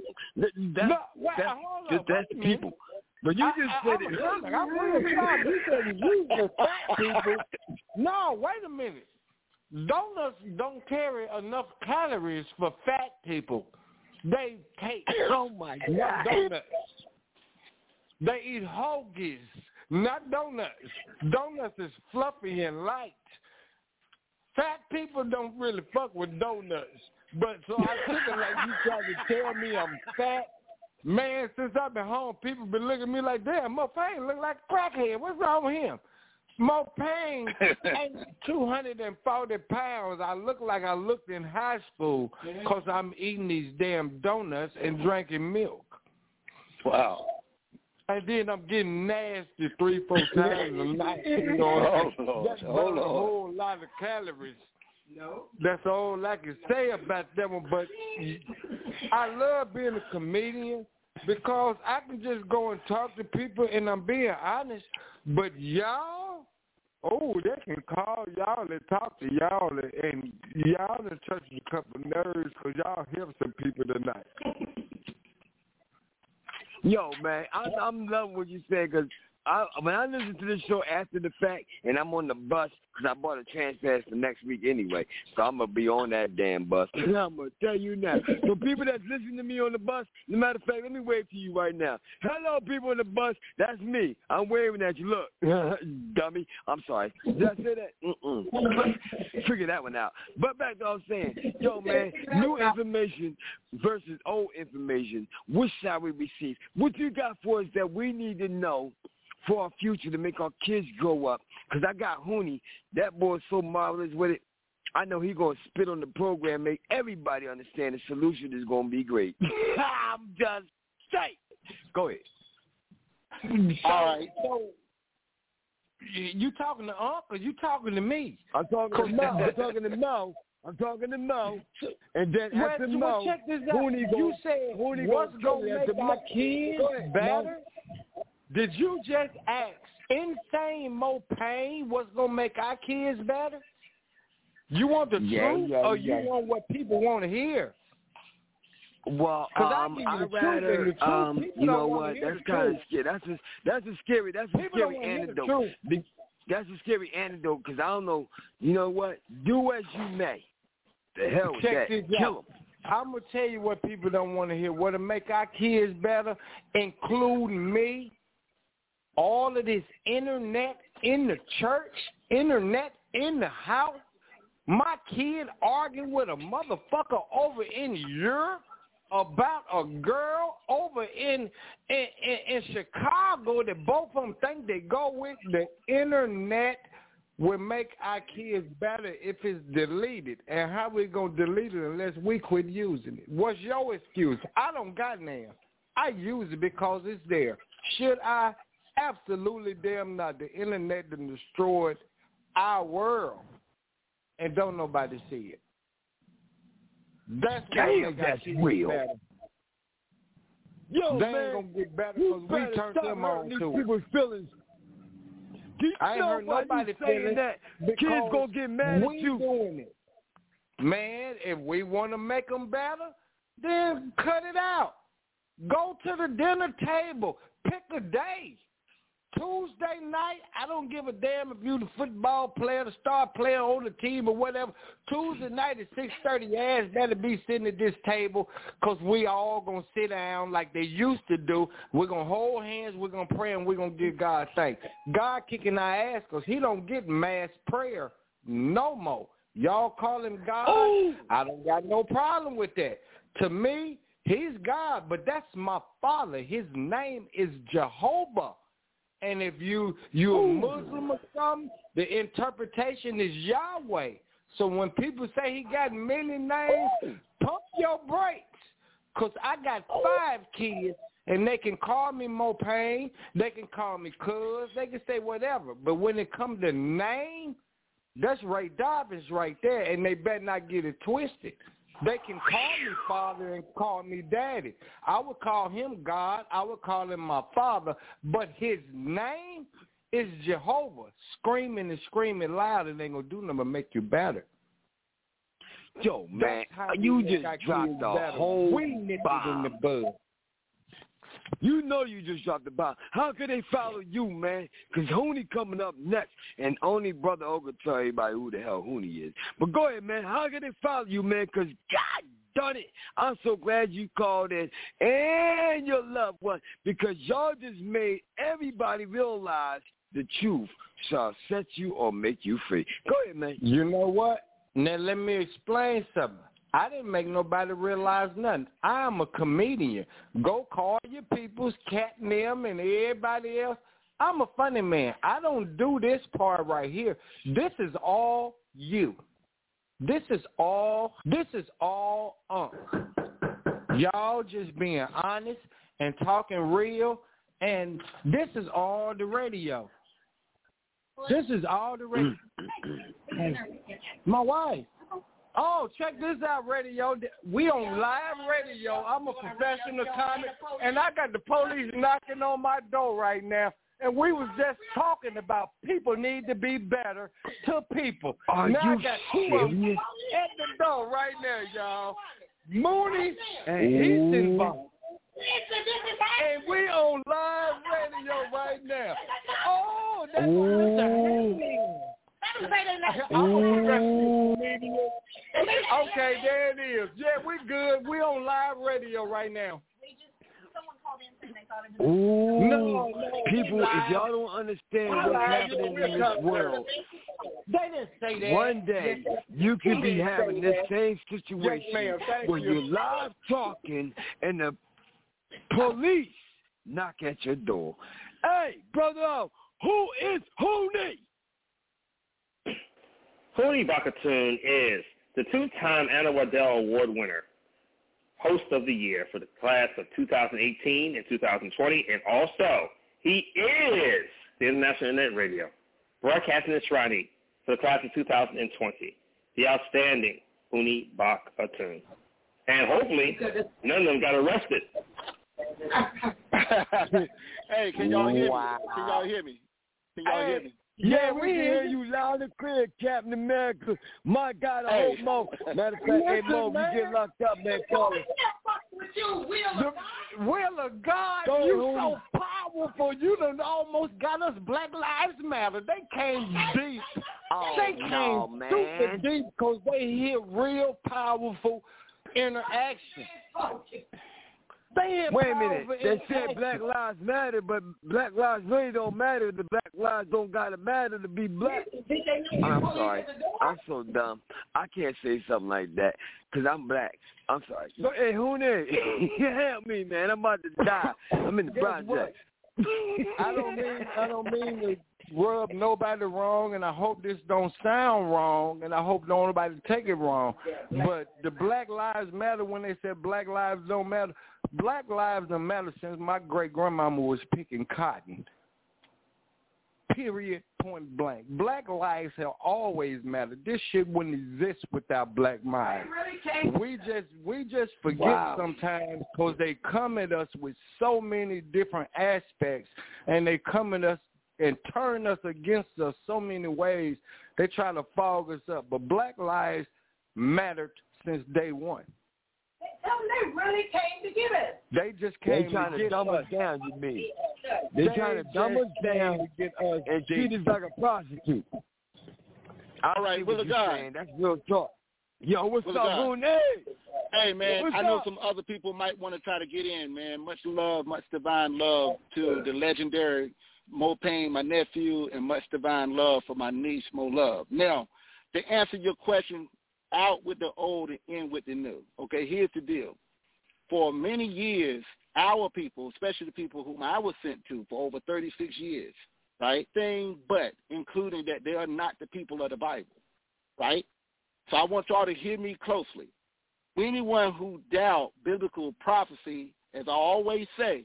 That's the people. But you just said it. I'm really sorry. You said you for fat people. No, wait a minute. Donuts don't carry enough calories for fat people. They take donuts. They eat hoagies, not donuts. Donuts is fluffy and light. Fat people don't really fuck with donuts. But so I took it like you trying to tell me I'm fat. Man, since I've been home, people been looking at me like, damn, Mo Payne look like a crackhead. What's wrong with him? Mo Payne ain't 240 pounds. I look like I looked in high school because I'm eating these damn donuts and drinking milk. Wow. And then I'm getting nasty 3-4 times a night. That's a whole lot of calories. No. That's all I can say about that one. But I love being a comedian because I can just go and talk to people, and I'm being honest. But y'all, they can call y'all and talk to y'all, and y'all done touched a couple nerves because y'all help some people tonight. Yo, man, I'm loving what you said because when I listen to this show after the fact and I'm on the bus because I bought a transpass for next week anyway, so I'm going to be on that damn bus. And I'm going to tell you now, so people that's listening to me on the bus, no matter of fact, let me wave to you right now. Hello, people on the bus. That's me. I'm waving at you. Look, dummy. I'm sorry. Did I say that? Figure that one out. But back to what I was saying. Yo, man, new information versus old information. Which shall we receive? What you got for us that we need to know for our future to make our kids grow up? Because I got Hooney. That boy's so marvelous with it. I know he's going to spit on the program, make everybody understand the solution is going to be great. I'm just saying. Go ahead. All right. So, you talking to Unc or you talking to me? I'm talking to Mo. I'm talking to Mo. And then after Mo, check this out. You said what's going to make our kids better? Did you just ask Insane Mo Payne what's going to make our kids better? You want the truth or you want what people want to hear? Well, I'd rather, you know what, that's kind of scary. That's a scary antidote. That's a scary antidote because I don't know, you know what, do as you may. The hell with that. Kill them. I'm going to tell you what people don't want to hear. What'll make our kids better, including me, all of this internet in the church, internet in the house, my kid arguing with a motherfucker over in Europe about a girl over in Chicago that both of them think they go with. The internet will make our kids better if it's deleted. And how we going to delete it unless we quit using it? What's your excuse? I don't got none. I use it because it's there. Should I? Absolutely damn not. The internet done destroyed our world. And don't nobody see it. That's real. Better. Yo, they man, ain't gonna get better because we turned them on too. People's feelings. I ain't heard nobody saying that. Kids gonna get mad at you. Doing it. Man, if we want to make them better, then cut it out. Go to the dinner table. Pick a day. Tuesday night, I don't give a damn if you the football player, the star player on the team or whatever. Tuesday night at 6:30, ass better be sitting at this table because we all going to sit down like they used to do. We're going to hold hands, we're going to pray, and we're going to give God thanks. God kicking our ass because he don't get mass prayer no more. Y'all call him God. Ooh. I don't got no problem with that. To me, he's God, but that's my father. His name is Jehovah. And if you a Muslim or something, the interpretation is Yahweh. So when people say he got many names, pump your brakes. Because I got 5 kids, and they can call me Mo-Pain. They can call me Cuz. They can say whatever. But when it comes to name, that's Ray Dobbins right there, and they better not get it twisted. They can call me father and call me daddy. I would call him God. I would call him my father. But his name is Jehovah. Screaming and screaming loud, and they going to do nothing but make you better. Yo, man, you just dropped the whole bomb. In the bud. You know you just dropped the bomb. How can they follow you, man? Because Hooney coming up next, and only Brother O can tell everybody who the hell Hooney is. But go ahead, man. How can they follow you, man? Because God done it. I'm so glad you called in and your loved one, because y'all just made everybody realize the truth shall set you or make you free. Go ahead, man. You know what? Now let me explain something. I didn't make nobody realize nothing. I'm a comedian. Go call your peoples, Cat and them, and everybody else. I'm a funny man. I don't do this part right here. This is all you. This is all y'all just being honest and talking real, and this is all the radio. This is all the radio. My wife. Oh, check this out, radio. We on live radio. I'm a professional comic, and I got the police knocking on my door right now. And we was just talking about people need to be better to people. Are now you I got 2 of them at the door right now, y'all. Mooney and he's involved. And we on live radio right now. Oh, that's okay, there it is. Yeah, we good. We on live radio right now. Ooh. No, people, if y'all don't understand what's happening in this world, they didn't say that. One day you could be having this same situation where you're live talking and the police knock at your door. Hey, brother, who is Hooney? Hooney Bakatoon is the 2-time Anna Waddell Award winner, host of the year for the class of 2018 and 2020, and also he is the International Internet Radio broadcasting enshrinee for the class of 2020, the outstanding Hooney Bakatoon. And hopefully none of them got arrested. Hey, can y'all hear me? Can y'all hear me? Can y'all hear me? Yeah, we hear you loud and clear, Captain America. My God, I hope Mo. Matter of fact, hey, Mo, we get locked up, man. Call us. The will of God, you so powerful. You done almost got us Black Lives Matter. They came deep. They came super deep because they hit real powerful interaction. Wait a minute. They said Black Lives Matter, but Black Lives really don't matter. The Black Lives don't gotta matter to be black. I'm sorry. I'm so dumb. I can't say something like that because I'm black. I'm sorry. But hey, Hooney, help me, man. I'm about to die. I'm in the project. I don't mean to rub nobody wrong, and I hope this don't sound wrong, and I hope don't nobody take it wrong. But the Black Lives Matter, when they said Black Lives don't matter, Black lives don't matter since my great-grandmama was picking cotton. Period, point blank. Black lives have always mattered. This shit wouldn't exist without black minds. We just forget sometimes because they come at us with so many different aspects, and they come at us and turn us against us so many ways. They try to fog us up. But black lives mattered since day one. They really came to get us. They just came They trying to dumb us down, you mean? They trying to dumb us down to get us and treat us like a prostitute. All right, Will of God. Saying. That's real talk. Yo, what's up, Moon? Hey, man, what's I know up? some other people might want to try to get in, man. Much love, much divine love to the legendary Mo Payne, my nephew, and much divine love for my niece, Mo Love. Now, to answer your question, out with the old and in with the new. Okay, here's the deal. For many years, our people, especially the people whom I was sent to for over 36 years, right, including that they are not the people of the Bible, right? So I want y'all to hear me closely. Anyone who doubt biblical prophecy, as I always say,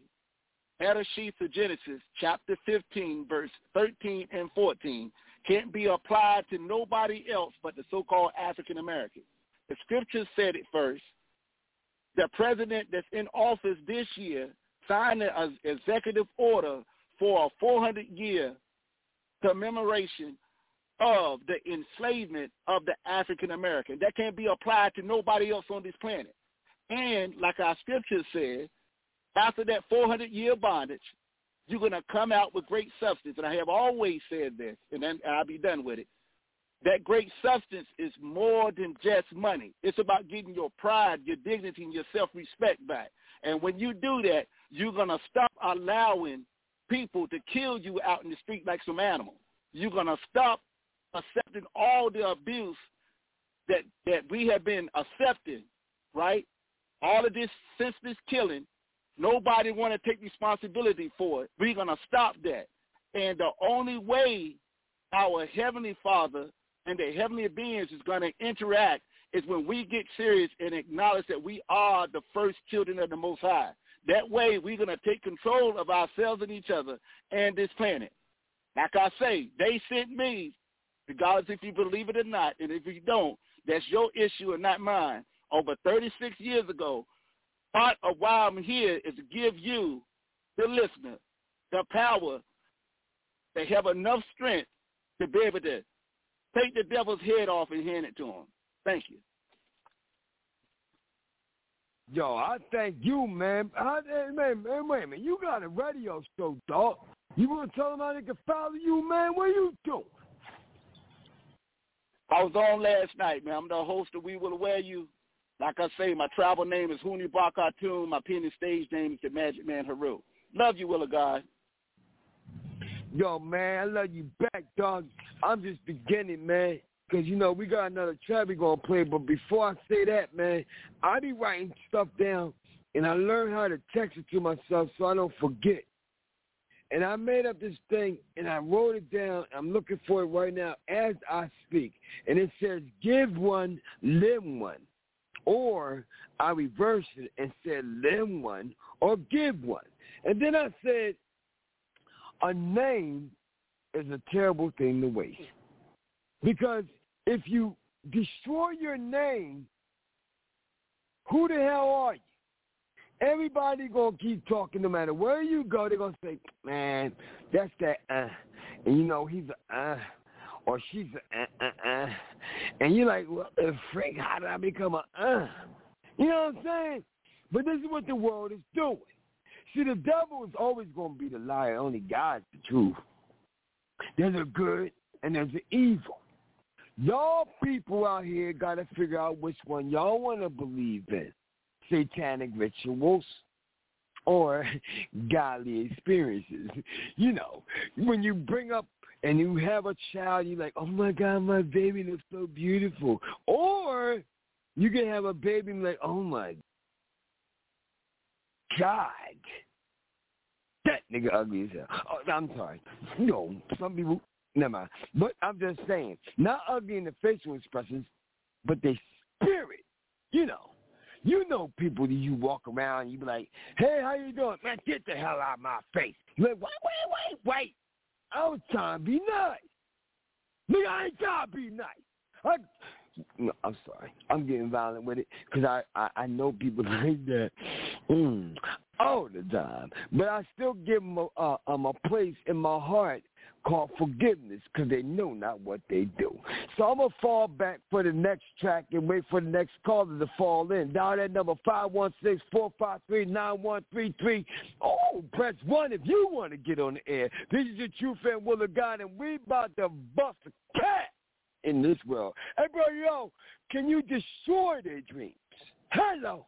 Genesis chapter 15, verse 13 and 14, can't be applied to nobody else but the so-called African American. The scripture said it first. The president that's in office this year signed an executive order for a 400-year commemoration of the enslavement of the African American. That can't be applied to nobody else on this planet. And like our scripture said, after that 400-year bondage, you're going to come out with great substance. And I have always said this, and then I'll be done with it. That great substance is more than just money. It's about getting your pride, your dignity, and your self-respect back. And when you do that, you're going to stop allowing people to kill you out in the street like some animal. You're going to stop accepting all the abuse that we have been accepting, right? All of this senseless killing. Nobody want to take responsibility for it. We're going to stop that. And the only way our Heavenly Father and the heavenly beings is going to interact is when we get serious and acknowledge that we are the first children of the Most High. That way, we're going to take control of ourselves and each other and this planet. Like I say, they sent me, regardless if you believe it or not, and if you don't, that's your issue and not mine. Over 36 years ago, part of why I'm here is to give you, the listener, the power to have enough strength to be able to take the devil's head off and hand it to him. Thank you. Yo, I thank you, man. Wait a minute. You got a radio show, dog. You want to tell them how they can follow you, man? What you doing? I was on last night, man. I'm the host of We Will Aware You. Like I say, my travel name is Huni Bar Cartoon. My pen and stage name is the Magic Man Haru. Love you, Will of God. Yo, man, I love you back, dog. I'm just beginning, man. Because, you know, we got another track we going to play. But before I say that, man, I be writing stuff down, and I learned how to text it to myself so I don't forget. And I made up this thing, and I wrote it down. I'm looking for it right now as I speak. And it says, give one, live one. Or I reversed it and said, live one or give one. And then I said, a name is a terrible thing to waste. Because if you destroy your name, who the hell are you? Everybody going to keep talking no matter where you go. They're going to say, man, that's that And you know, he's a or she's a And you're like, well, freak, how did I become a You know what I'm saying? But this is what the world is doing. See, the devil is always going to be the liar. Only God's the truth. There's a good and there's an evil. Y'all people out here got to figure out which one y'all want to believe in. Satanic rituals or godly experiences. You know, when you bring up and you have a child, you're like, oh, my God, my baby looks so beautiful. Or you can have a baby and be like, oh, my God, that nigga ugly as hell. Oh, I'm sorry. No, some people, never mind. But I'm just saying, not ugly in the facial expressions, but their spirit. You know people that you walk around, you be like, hey, how you doing? Man, get the hell out of my face. You're like, wait. I was trying to be nice. Nigga, I ain't trying to be nice. I'm sorry. I'm getting violent with it because I know people like that all the time. But I still give them a place in my heart called forgiveness because they know not what they do. So I'm going to fall back for the next track and wait for the next caller to fall in. Dial that number 516-453-9133. Oh, press 1 if you want to get on the air. This is your true fan, Will of God, and we about to bust a cat in this world. Hey, bro, yo, can you destroy their dreams? Hello.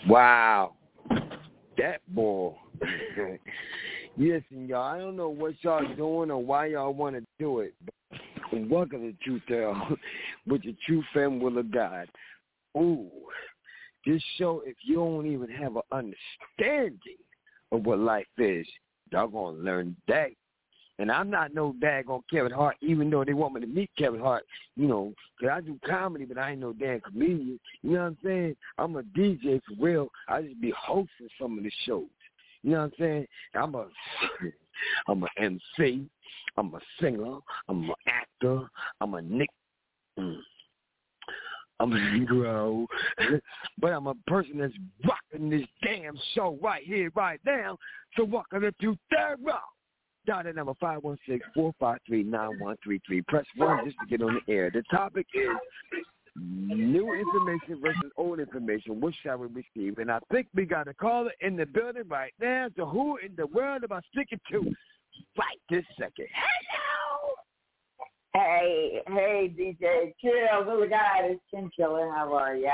Wow. That boy. Listen, y'all, I don't know what y'all doing or why y'all want to do it, but welcome to Truth Tell with your true fan, Will of God. Ooh, this show, if you don't even have an understanding of what life is, y'all going to learn that. And I'm not no daggone Kevin Hart, even though they want me to meet Kevin Hart, you know, because I do comedy, but I ain't no damn comedian. You know what I'm saying? I'm a DJ for real. I just be hosting some of the shows. You know what I'm saying? I'm a MC. I'm a singer. I'm an actor. I'm a I'm a Negro. But I'm a person that's rocking this damn show right here, right now. So welcome to Truth Tell. Dial at number 516-453-9133. Press 1 just to get on the air. The topic is new information versus old information. What shall we receive? And I think we got a caller in the building right now. So who in the world am I speaking to right this second? Hello. Hey, DJ Chill. Who the guy is Chinchilla? How are ya?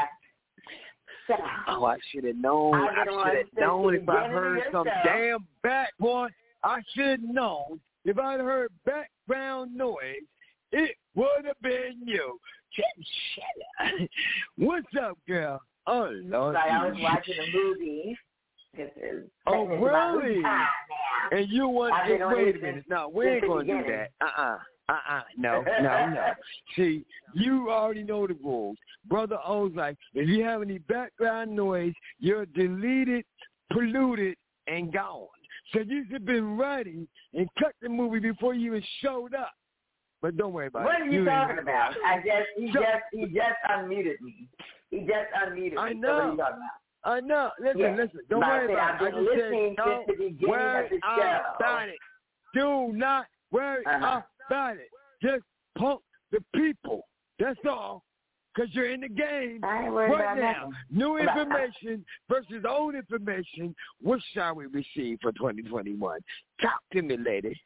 Oh, I should have known. I should have known if I heard some damn back, boy. I should have known if I'd heard background noise, it would have been you. Chinchilla. What's up, girl? Oh, Lord. I was watching a movie. Oh, really? And you want to wait a minute. No, we ain't going to do that. No. See, you already know the rules. Brother O's like, if you have any background noise, you're deleted, polluted, and gone. So you should have been ready and cut the movie before you even showed up. But don't worry about it. What are you talking about? He just unmuted me. He just unmuted me. I know. So what are you talking about? I know. Listen. Don't worry about it. I've been listening since the beginning of the show. About it. Do not worry about it. Just punk the people. That's all. Because you're in the game right now. New information versus old information. What shall we receive for 2021? Talk to me, lady.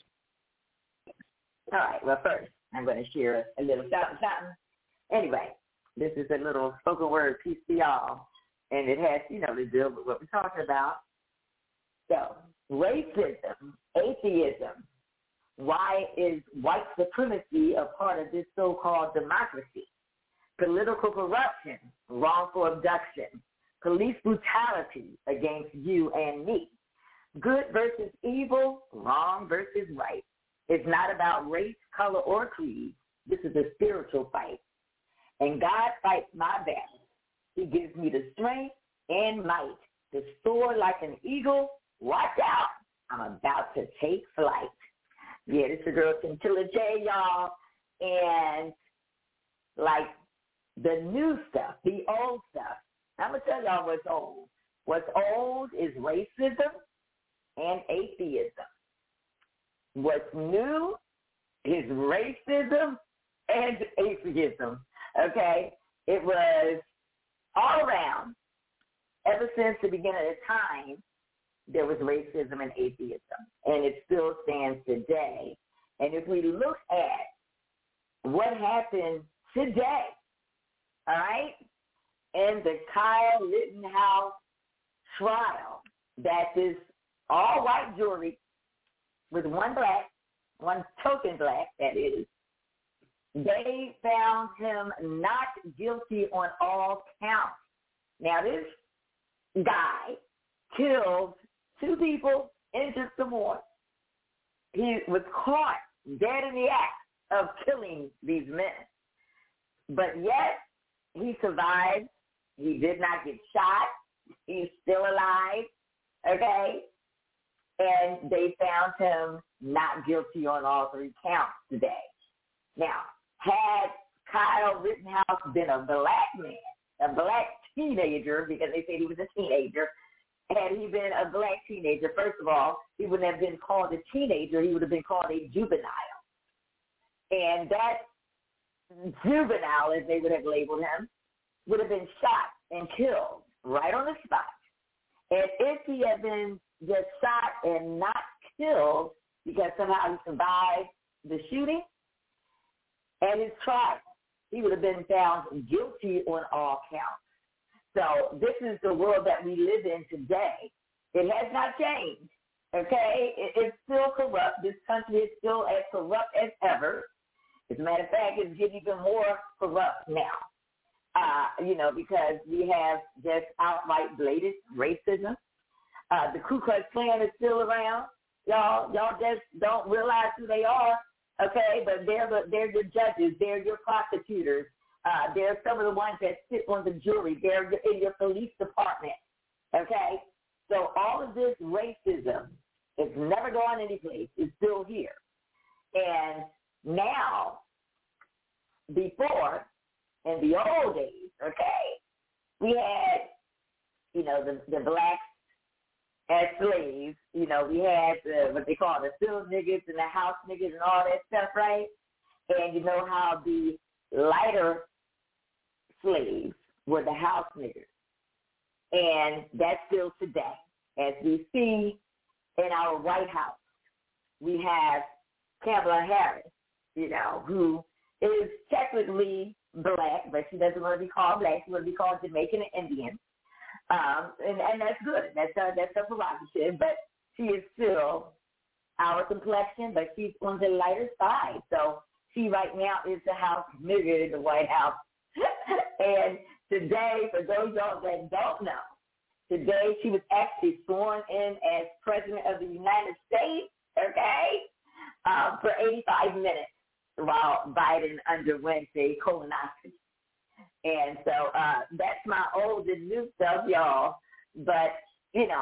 All right. Well, first, I'm going to share a little something. Anyway, this is a little spoken word piece for y'all. And it has, to deal with what we're talking about. So, racism, atheism, why is white supremacy a part of this so-called democracy? Political corruption, wrongful abduction, police brutality against you and me, good versus evil, wrong versus right. It's not about race, color, or creed. This is a spiritual fight. And God fights my battles. He gives me the strength and might to soar like an eagle. Watch out. I'm about to take flight. Yeah, this is your girl Chinchilla J, y'all. And like the new stuff, the old stuff. I'm going to tell y'all what's old. What's old is racism and atheism. What's new is racism and atheism. Okay? It was all around. Ever since the beginning of time, there was racism and atheism. And it still stands today. And if we look at what happened today, all right, in the Kyle Rittenhouse trial, that is all white jury with one token black, that is, they found him not guilty on all counts. Now, this guy killed 2 people, injured some more. He was caught dead in the act of killing these men. But yet, he survived. He did not get shot. He's still alive, okay? And they found him not guilty on all 3 counts today. Now, had Kyle Rittenhouse been a black man, a black teenager, because they said he was a teenager, had he been a black teenager, first of all, he wouldn't have been called a teenager. He would have been called a juvenile. And that juvenile, as they would have labeled him, would have been shot and killed right on the spot. And if he had been just shot and not killed because somehow he survived the shooting and his trial, he would have been found guilty on all counts. So this is the world that we live in today. It has not changed, okay? It's still corrupt. This country is still as corrupt as ever. As a matter of fact, it's getting even more corrupt now, because we have just outright blatant racism. The Ku Klux Klan is still around. Y'all just don't realize who they are, okay? But they're your judges. They're your prosecutors. They're some of the ones that sit on the jury. They're in your police department, okay? So all of this racism is never going anyplace. It's still here. And now, before, in the old days, okay, we had, the blacks as slaves. We had what they call the field niggas and the house niggas and all that stuff, right? And you know how the lighter slaves were the house niggers. And that's still today. As we see in our White House, we have Kamala Harris, who is technically black, but she doesn't want to be called black. She wants to be called Jamaican and Indian. And that's good. That's her prerogative. But she is still our complexion, but she's on the lighter side. So she right now is the house nigger in the White House. And today, for those y'all that don't know, today she was actually sworn in as President of the United States, okay, for 85 minutes while Biden underwent a colonoscopy. And so that's my old and new stuff, y'all. But, it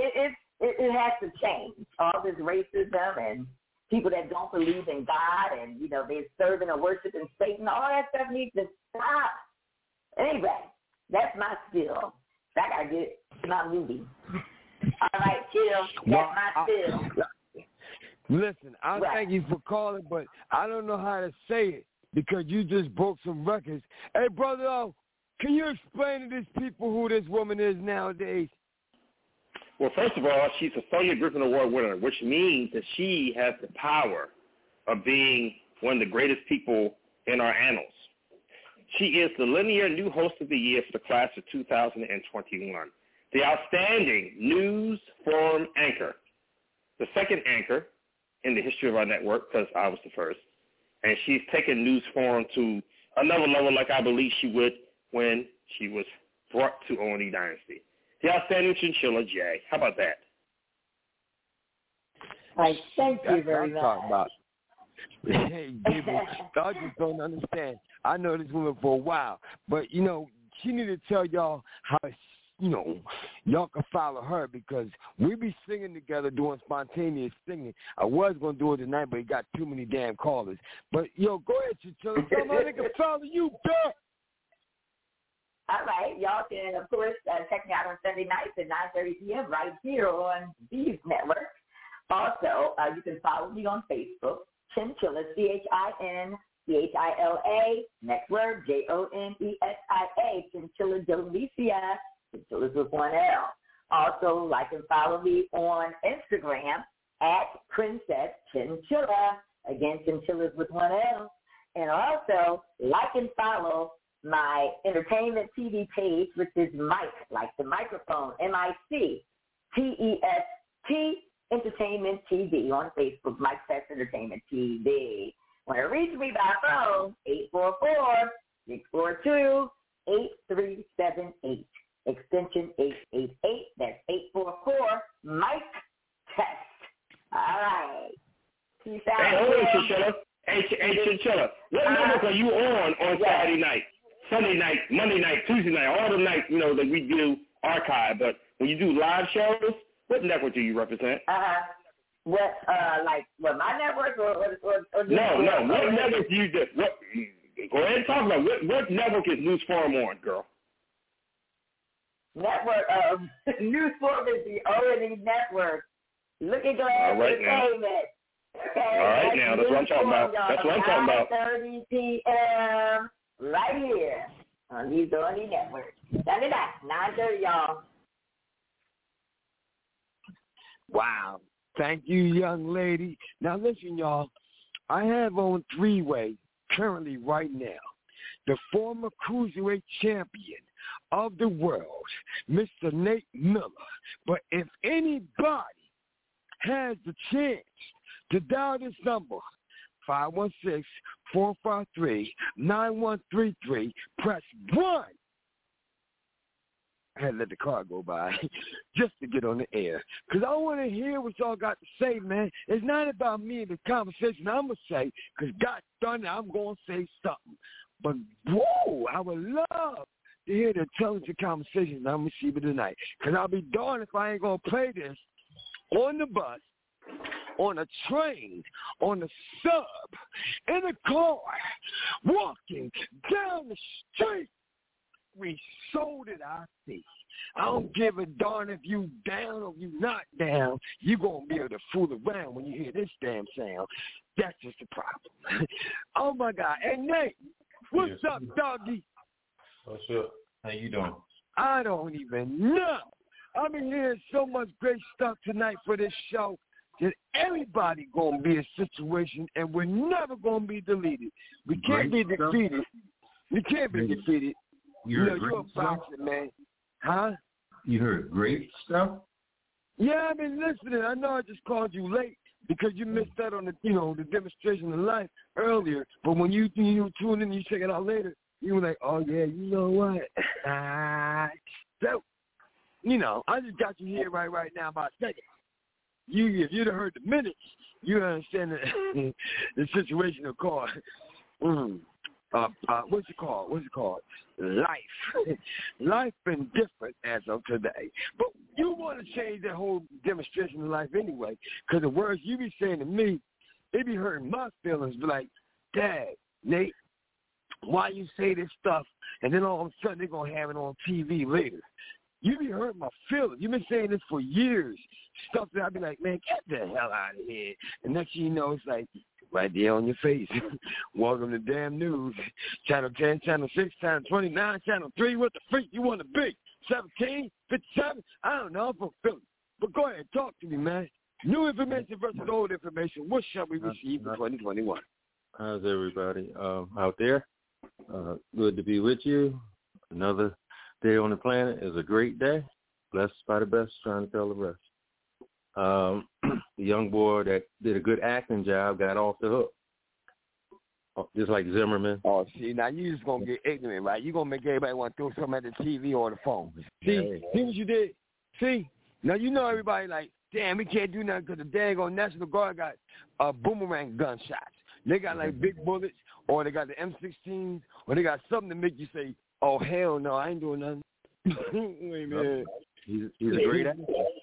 has to change. All this racism and people that don't believe in God and, they're serving or worshiping Satan, all that stuff needs to stop. Anyway, that's my spiel. So I got to get my movie. All right, chill. That's my spiel. Listen, I thank you for calling, but I don't know how to say it because you just broke some records. Hey, brother, can you explain to these people who this woman is nowadays? Well, first of all, she's a Sonia Griffin Award winner, which means that she has the power of being one of the greatest people in our annals. She is the linear new host of the year for the class of 2021, the outstanding news forum anchor, the second anchor in the history of our network because I was the first. And she's taken news forum to another level like I believe she would when she was brought to O&E Dynasty. The outstanding Chinchilla J. How about that? Thank you very much. Hey, people, y'all just don't understand. I know this woman for a while, but, she need to tell y'all how, y'all can follow her because we be singing together, doing spontaneous singing. I was going to do it tonight, but he got too many damn callers. But, go ahead, Chinchilla. Tell them how they can follow you, girl. All right. Y'all can, of course, check me out on Sunday nights at 9:30 p.m. right here on Bees Network. Also, you can follow me on Facebook, Chinchilla, ChinChilla, next word, JONESIA, Chinchilla Delicia, Chinchilla's with one L. Also, like and follow me on Instagram at Princess Chinchilla. Again, Chinchilla's with one L. And also, like and follow my entertainment TV page, which is Mike, like the microphone, MICTEST, Entertainment TV on Facebook, Mike Test Entertainment TV. Want to reach me by phone, 844-642-8378, extension 888. That's 844 Mike Test. All right. Peace out. Hey, hold on, Chinchilla. Hey, Chinchilla. What network are you on Saturday night, Sunday night, Monday night, Tuesday night, all the nights, that we do archive? But when you do live shows, what network do you represent? What my network or No. What network do you do? Go ahead and talk about what network is News Forum on, girl? Network News Forum is the O&E network. Look at Glass Entertainment. Okay, all right, now that's what I'm talking about. That's what I'm talking about. 9:30 p.m. right here on these O&E networks. Sunday night, 9:30, y'all. Wow. Thank you, young lady. Now, listen, y'all. I have on three-way currently right now the former cruiserweight champion of the world, Mr. Nate Miller. But if anybody has the chance to dial this number, 516-453-9133, press 1. I had to let the car go by just to get on the air. Because I want to hear what y'all got to say, man. It's not about me and the conversation I'm going to say, because God done it, I'm going to say something. But, whoa, I would love to hear the intelligent conversation I'm receiving tonight. Because I'll be darned if I ain't going to play this on the bus, on a train, on a sub, in a car, walking down the street. We sold it, I see. I don't give a darn if you down or you not down. You going to be able to fool around when you hear this damn sound. That's just the problem. Oh, my God. Hey, Nate, what's up, doggy? What's up? How you doing? I don't even know. I've been hearing so much great stuff tonight for this show that everybody going to be in a situation, and we're never going to be deleted. We can't be defeated. We can't be defeated. You're a boxer, man. Huh? You heard great stuff? Yeah, I've been listening. I know I just called you late because you missed that on the, the demonstration of life earlier. But when you tune in and you check it out later, you were like, oh, yeah, you know what? So, I just got you here right now about a second. If you'd have heard the minutes, you understand the situation of called. What's it called? Life. Life been different as of today. But you want to change that whole demonstration of life anyway, because the words you be saying to me, they be hurting my feelings. Be like, Dad, Nate, why you say this stuff, and then all of a sudden they're going to have it on TV later. You be hurting my feelings. You've been saying this for years. Stuff that I be like, man, get the hell out of here. And next thing you know, it's like, right there on your face. Welcome to damn news. Channel 10, Channel 6, Channel 29, Channel 3. What the freak you want to be? 17, 57? I don't know. I'm from Philly. But go ahead, talk to me, man. New information versus old information. What shall we receive in 2021? How's everybody out there? Good to be with you. Another day on the planet is a great day. Blessed by the best, trying to tell the rest. The young boy that did a good acting job got off the hook, just like Zimmerman. Oh, see, now you just going to get ignorant, right? You're going to make everybody want to throw something at the TV or the phone. See what you did? See? Now you know everybody like, damn, we can't do nothing because the daggone National Guard got boomerang gunshots. They got like big bullets, or they got the M16s, or they got something to make you say, oh, hell no, I ain't doing nothing. Wait a minute. He's a great actor.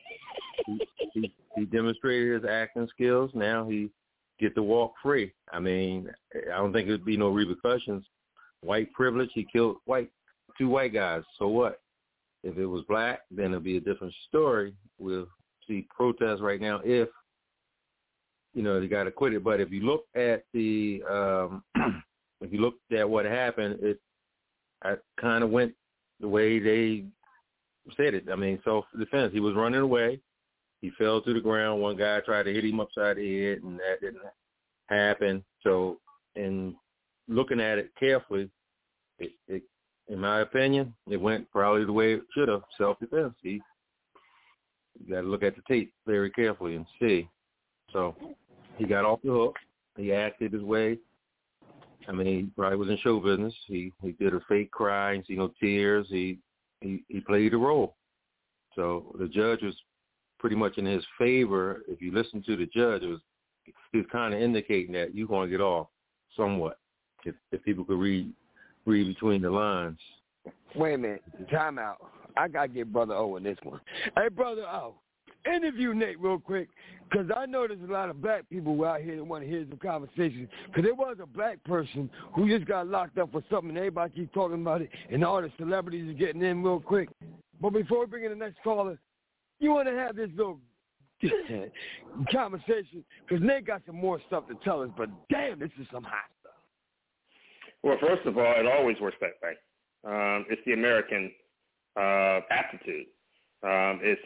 He demonstrated his acting skills. Now he get to walk free. I mean, I don't think there'd be no repercussions. White privilege, he killed two white guys. So what? If it was black, then it'll be a different story. We'll see protests right now if, they got acquitted. But if you look at if you looked at what happened, it kind of went the way they said it. I mean, self-defense. He was running away. He fell to the ground. One guy tried to hit him upside the head, and that didn't happen. So, in looking at it carefully, it in my opinion, it went probably the way it should have, self-defense. You got to look at the tape very carefully and see. So, he got off the hook. He acted his way. I mean, he probably was in show business. He did a fake cry and see no tears. He played the role. So, the judge was pretty much in his favor. If you listen to the judge, he was kind of indicating that you're going to get off somewhat, if people could read between the lines. Wait a minute. Time out. I got to get Brother O in this one. Hey, Brother O, interview Nate real quick, because I know there's a lot of black people out here that want to hear some conversations, because there was a black person who just got locked up for something, and everybody keeps talking about it, and all the celebrities are getting in real quick. But before we bring in the next caller, you want to have this little conversation, because Nate got some more stuff to tell us, but damn, this is some hot stuff. Well, first of all, it always works that way. It's the American aptitude. It's,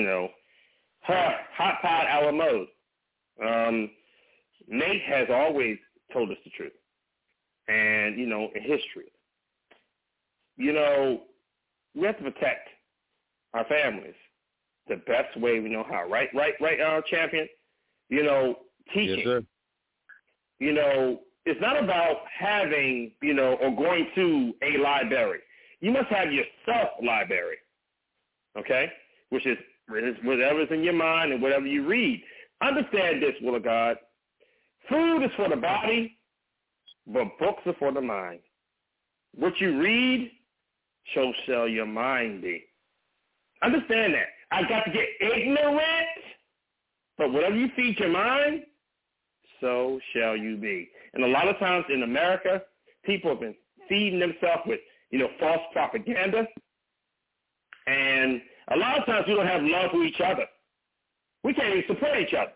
hot pot a la mode. Nate has always told us the truth. And, in history. We have to protect our families the best way we know how. Right, champion? You know, teaching. Yes, sir. You know, it's not about having, you know, or going to a library. You must have your self-library, okay, which is whatever's in your mind and whatever you read. Understand this, will of God. Food is for the body, but books are for the mind. What you read, so shall your mind be. Understand that. I got to get ignorant, but whatever you feed your mind, so shall you be. And a lot of times in America, people have been feeding themselves with, you know, false propaganda. And a lot of times we don't have love for each other. We can't even support each other.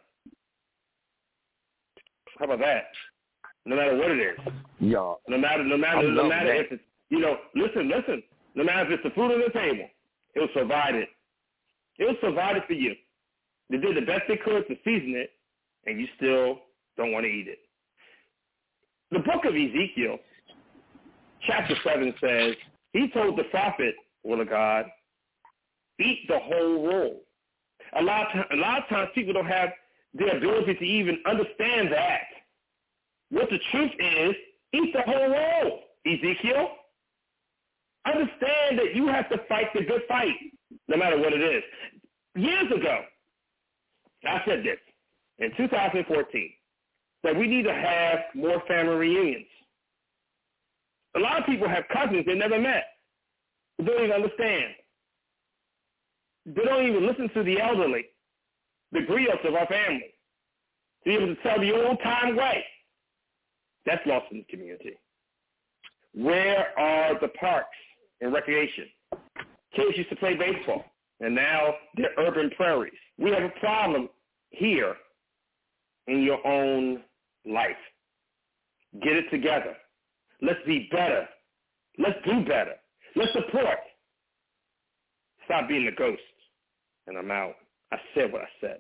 How about that? No matter what it is. Y'all. No matter if it's, you know, listen. No matter if it's the food on the table, it'll provide it. It'll provide it for you. They did the best they could to season it, and you still don't want to eat it. The book of Ezekiel, chapter 7 says, he told the prophet, will of God, eat the whole roll. A lot of times people don't have the ability to even understand that. What the truth is, eat the whole roll, Ezekiel. Understand that you have to fight the good fight, no matter what it is. Years ago, I said this, in 2014, that we need to have more family reunions. A lot of people have cousins they never met. They don't even understand. They don't even listen to the elderly, the griots of our family, to be able to tell the old-time way. That's lost in the community. Where are the parks and recreation? Kids used to play baseball, and now they're urban prairies. We have a problem here in your own life. Get it together. Let's be better. Let's do better. Let's support. Stop being a ghost. And I'm out. I said what I said.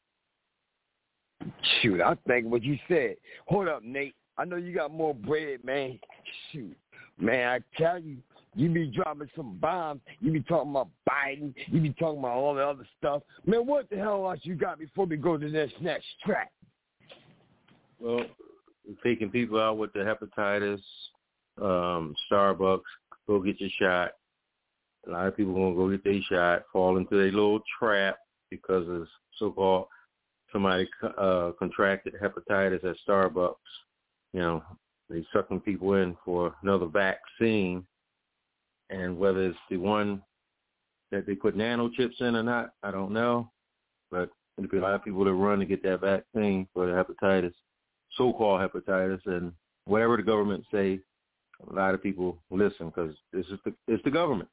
Shoot, I think what you said. Hold up, Nate. I know you got more bread, man. Shoot. Man, I tell you, you be dropping some bombs. You be talking about Biden. You be talking about all the other stuff. Man, what the hell else you got before we go to this next track? Well, taking people out with the hepatitis, Starbucks, go get your shot. A lot of people going to go get their shot, fall into a little trap because of so-called somebody contracted hepatitis at Starbucks. You know, they sucking people in for another vaccine. And whether it's the one that they put nanochips in or not, I don't know. But there'll be a lot of people that run to get that vaccine for the hepatitis, so-called hepatitis. And whatever the government say, a lot of people listen because it's the government.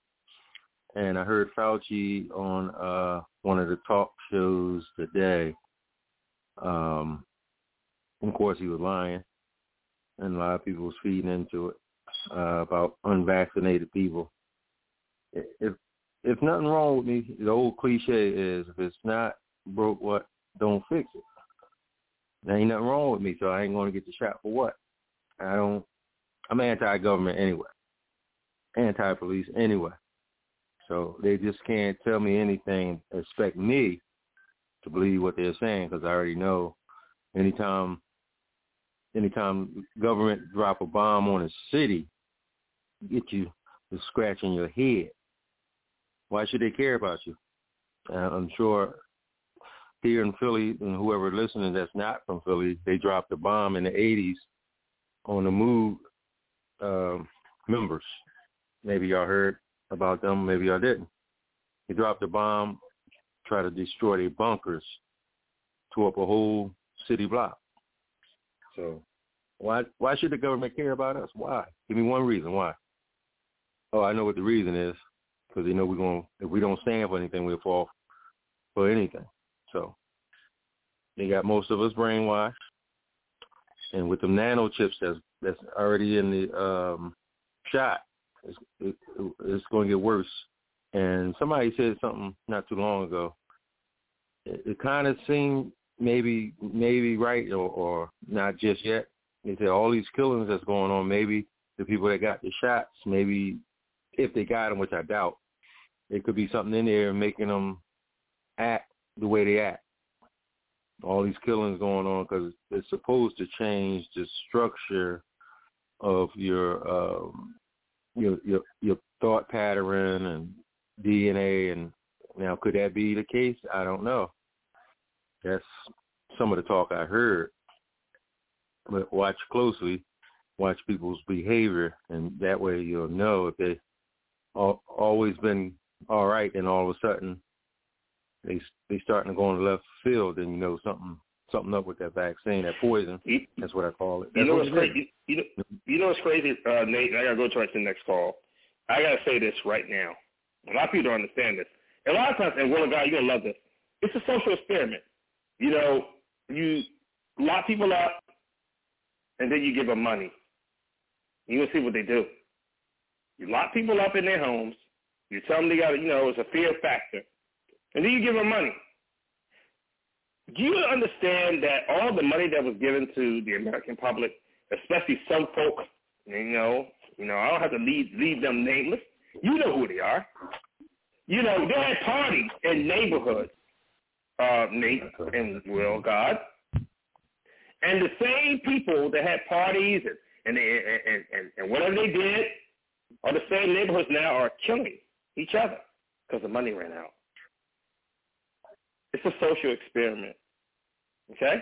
And I heard Fauci on one of the talk shows today. Of course, he was lying, and a lot of people was feeding into it about unvaccinated people. If nothing wrong with me, the old cliche is, if it's not broke, what? Don't fix it. There ain't nothing wrong with me, so I ain't going to get the shot for what? I'm anti-government anyway, anti-police anyway. So they just can't tell me anything, expect me to believe what they're saying, because I already know anytime government drop a bomb on a city, get you to scratching your head. Why should they care about you? I'm sure here in Philly, and whoever listening that's not from Philly, they dropped a bomb in the 80s on the Moog members. Maybe y'all heard about them, maybe y'all didn't. They dropped a bomb, tried to destroy their bunkers, tore up a whole city block. So why should the government care about us? Why? Give me one reason why. Oh, I know what the reason is, because they know if we don't stand for anything, we'll fall for anything. So they got most of us brainwashed, and with the nanochips that's already in the shot, it's going to get worse. And somebody said something not too long ago. It kind of seemed maybe right or not just yet. They said all these killings that's going on, maybe the people that got the shots, maybe if they got them, which I doubt, it could be something in there making them act the way they act. All these killings going on because it's supposed to change the structure of your thought pattern and DNA. And now, could that be the case? I don't know. That's some of the talk I heard. But watch closely, watch people's behavior, and that way you'll know if they always been all right, and all of a sudden they starting to go on the left field, and you know something up with that vaccine, that poison. That's what I call it. You know what's crazy? You know what's crazy, Nate? I gotta go to the next call. I gotta say this right now. A lot of people don't understand this. A lot of times, and Will of God, you're gonna love this. It's a social experiment. You know, you lock people up, and then you give them money. You gonna see what they do. You lock people up in their homes. You tell them they got, it's a fear factor, and then you give them money. Do you understand that all the money that was given to the American public, especially some folk, I don't have to leave them nameless. You know who they are. They had parties in neighborhoods, Nate and Will God, and the same people that had parties and whatever they did, are the same neighborhoods now are killing each other because the money ran out. It's a social experiment, okay?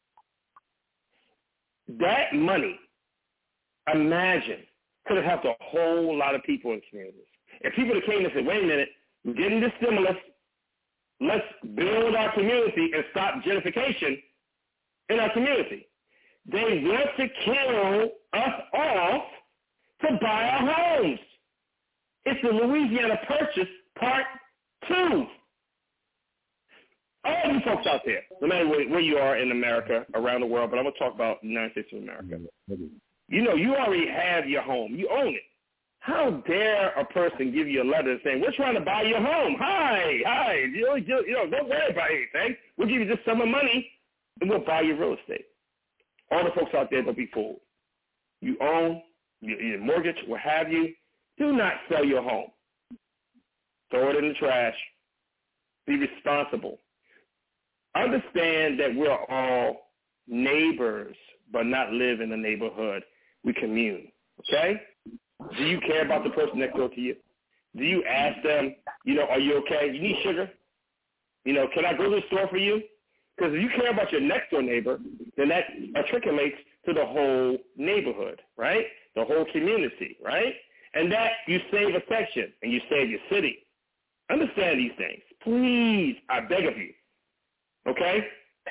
That money, imagine, could have helped a whole lot of people in communities. If people that came and said, wait a minute, we're getting this stimulus, let's build our community and stop gentrification in our community. They want to kill us off to buy our homes. It's the Louisiana Purchase Part 2. All you folks out there, no matter where you are in America, around the world, but I'm going to talk about the United States of America. You already have your home. You own it. How dare a person give you a letter saying, we're trying to buy your home. Hi. Don't worry about anything. We'll give you this sum of money, and we'll buy your real estate. All the folks out there, don't be fooled. You own your mortgage, what have you. Do not sell your home. Throw it in the trash. Be responsible. Understand that we're all neighbors, but not live in a neighborhood. We commune, okay? Do you care about the person next door to you? Do you ask them, are you okay? You need sugar? Can I go to the store for you? Because if you care about your next door neighbor, then that articulates to the whole neighborhood, right? The whole community, right? And that you save a section and you save your city. Understand these things. Please, I beg of you. Okay?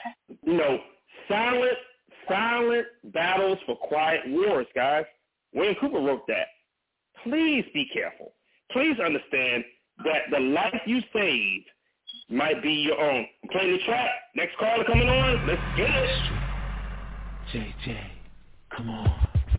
Silent battles for quiet wars, guys. Wayne Cooper wrote that. Please be careful. Please understand that the life you saved might be your own. I'm playing the track. Next caller coming on. Let's get it. JJ, come on.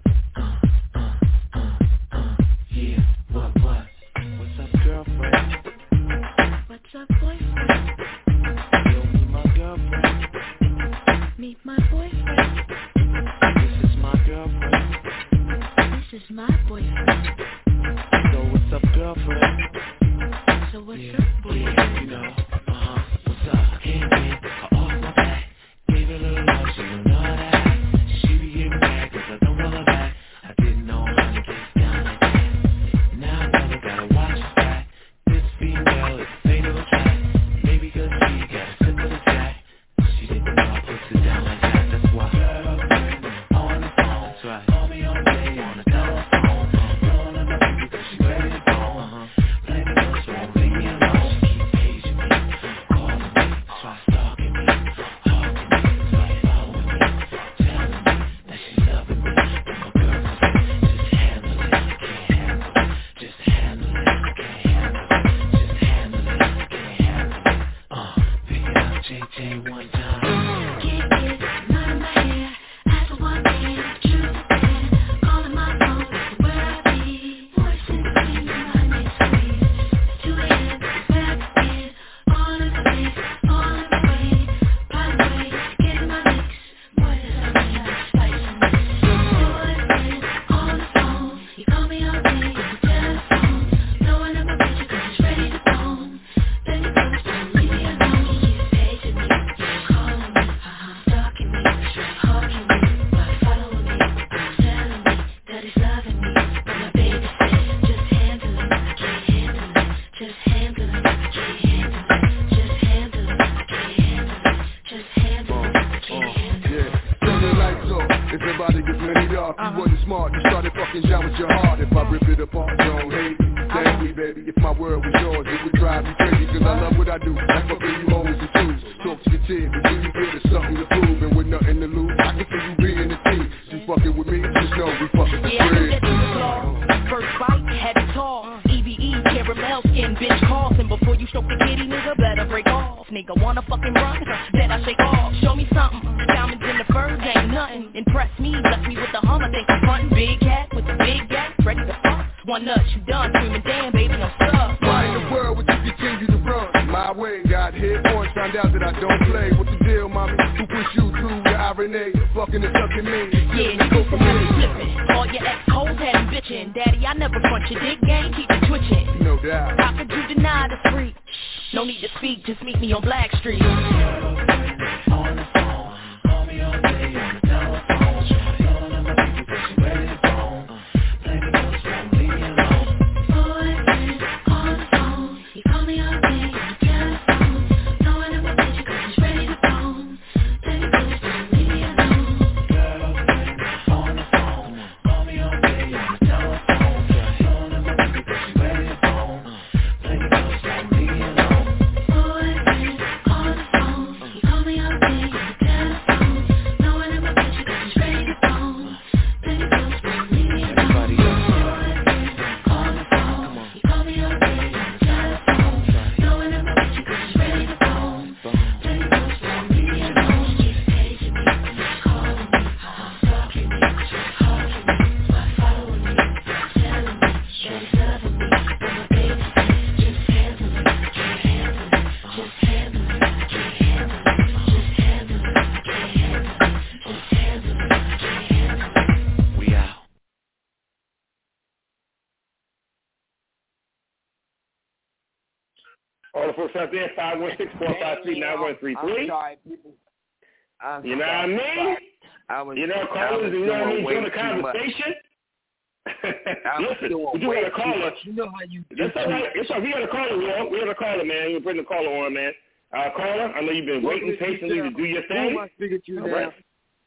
Yeah, what? What's up, girlfriend? What's up, boyfriend? Yo, meet my girlfriend. Meet my boyfriend. This is my girlfriend. This is my boyfriend. So what's up, girlfriend? So what's up, boyfriend? What's up? I came in, I off my back. Gave it a little love, she don't know that. She be getting mad, cause I don't love her back. I didn't know how to get down like that. Now I know I gotta watch her back. This female is a fatal attract. Maybe cause she got a sip of the jack. She didn't know I put it down like that. That's why on the phone. That's right. Call me on the day on the telephone. Blowing on the baby cause she ready to go. Playing the notes, won't leave me alone. She keep paging me. was plenty dark. You wasn't smart, you started fucking down with your heart. If I rip it apart, you don't hate me. Thank me, baby, if my world was yours, it would drive you crazy. Cause I love what I do, like fucking you hoes and twos. Talk to your team, but do you feel there's something to prove? And with nothing to lose, I can see you being a team. Just fucking with me, just know we fucking for free. First bite, had it tall. EVE, caramel skin, bitch coughing. Before you stroke the kitty, nigga, better break off. Nigga wanna fucking run, bet I shake off. Show me something, diamonds in the furs ain't nothing. Impress me, left me with the Hummer, think I'm frontin'. Big cat with the big gat, ready to fuck. One nut, you done, screaming damn, baby, I'm stuck. Why in the world would you continue to run my way? Got hit points, found out that I don't play. What's the deal, mommy? Who pushed you through the RNA? Fucking and sucking me. Yeah, you used to have me slipping. All your ex-hoes had them bitching. Daddy, I never front your dick game, keep it twitching. No doubt. How could you deny the freak? No need to speak, just meet me on Black Street. On the phone, call me all day on the telephone. Telling them my people that you ready to phone. Play me those phone, leave me alone. Boyfriend on the phone, he call me all day on the telephone. Knowing I'm a bitch 'cause he's ready to phone. Play me those phone, leave me alone. Girlfriend on the phone, call me all day on the telephone. Telling them my people that you ready to phone. Play me those phone, leave me alone. Boyfriend on the phone, he call me all day on the telephone. Knowing I'm a bitch 'cause he's ready to phone. Play me those phone, leave me alone. Boyfriend on the phone, he call me all day on the telephone. Knowing I'm a bitch 'cause he's ready to phone. Play me those phone, leave me alone. Just paging me, calling me, stalking me, just hugging me, following me, telling me that he's loving me, but my baby just handle it, can't handle it, just handle it, can't handle it, just handle it, can't handle it, just handle it, can't handle it. We out. All the folks out there, 516-453-9133. I'm sorry, people. You know what I mean? You know, callers, you know what I mean? Join the conversation. Listen, we do have a caller. You know how you do. That's all right. It's all right. We got a caller, Will. We got a caller, man. We're putting the caller on, man. Caller, I know you've been waiting patiently to do your thing. Who am I speaking to now? Right.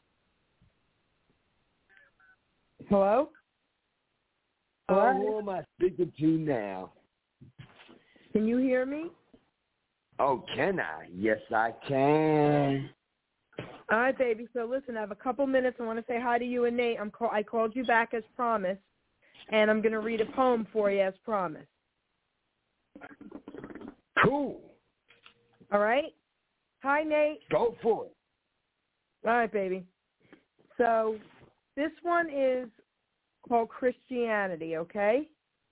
Hello? Hello? Who am I speaking to now? Can you hear me? Oh, can I? Yes, I can. All right, baby. So listen, I have a couple minutes. I want to say hi to you and Nate. I called you back as promised, and I'm going to read a poem for you as promised. Cool. All right? Hi, Nate. Go for it. All right, baby. So this one is called Christianity, okay?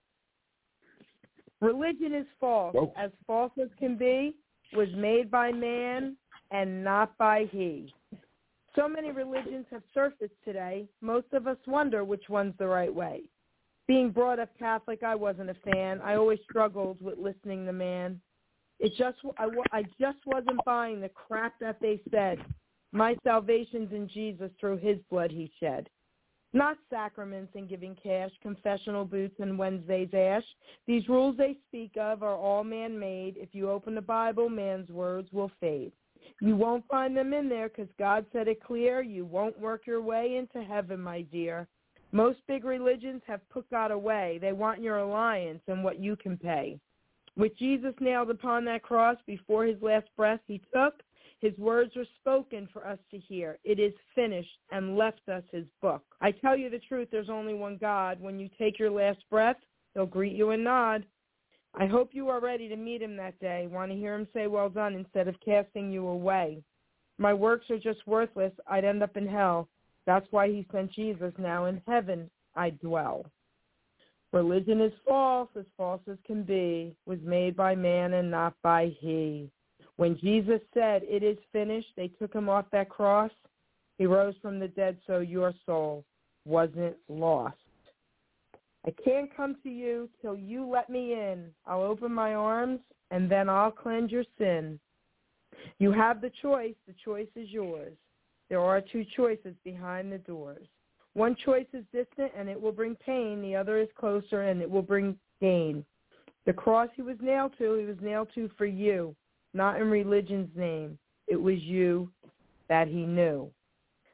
Religion is false, as false as can be, was made by man and not by he. So many religions have surfaced today, most of us wonder which one's the right way. Being brought up Catholic, I wasn't a fan. I always struggled with listening to man. I just wasn't buying the crap that they said. My salvation's in Jesus through his blood he shed. Not sacraments and giving cash, confessional boots and Wednesday's ash. These rules they speak of are all man-made. If you open the Bible, man's words will fade. You won't find them in there because God said it clear. You won't work your way into heaven, my dear. Most big religions have put God away. They want your alliance and what you can pay. With Jesus nailed upon that cross before his last breath he took, his words were spoken for us to hear. It is finished, and left us his book. I tell you the truth, there's only one God. When you take your last breath, he'll greet you and nod. I hope you are ready to meet him that day. Want to hear him say, well done, instead of casting you away. My works are just worthless. I'd end up in hell. That's why he sent Jesus. Now in heaven I dwell. Religion is false as can be, was made by man and not by he. When Jesus said, it is finished, they took him off that cross. He rose from the dead so your soul wasn't lost. I can't come to you till you let me in. I'll open my arms, and then I'll cleanse your sin. You have the choice. The choice is yours. There are two choices behind the doors. One choice is distant, and it will bring pain. The other is closer, and it will bring gain. The cross he was nailed to for you. Not in religion's name. It was you that he knew.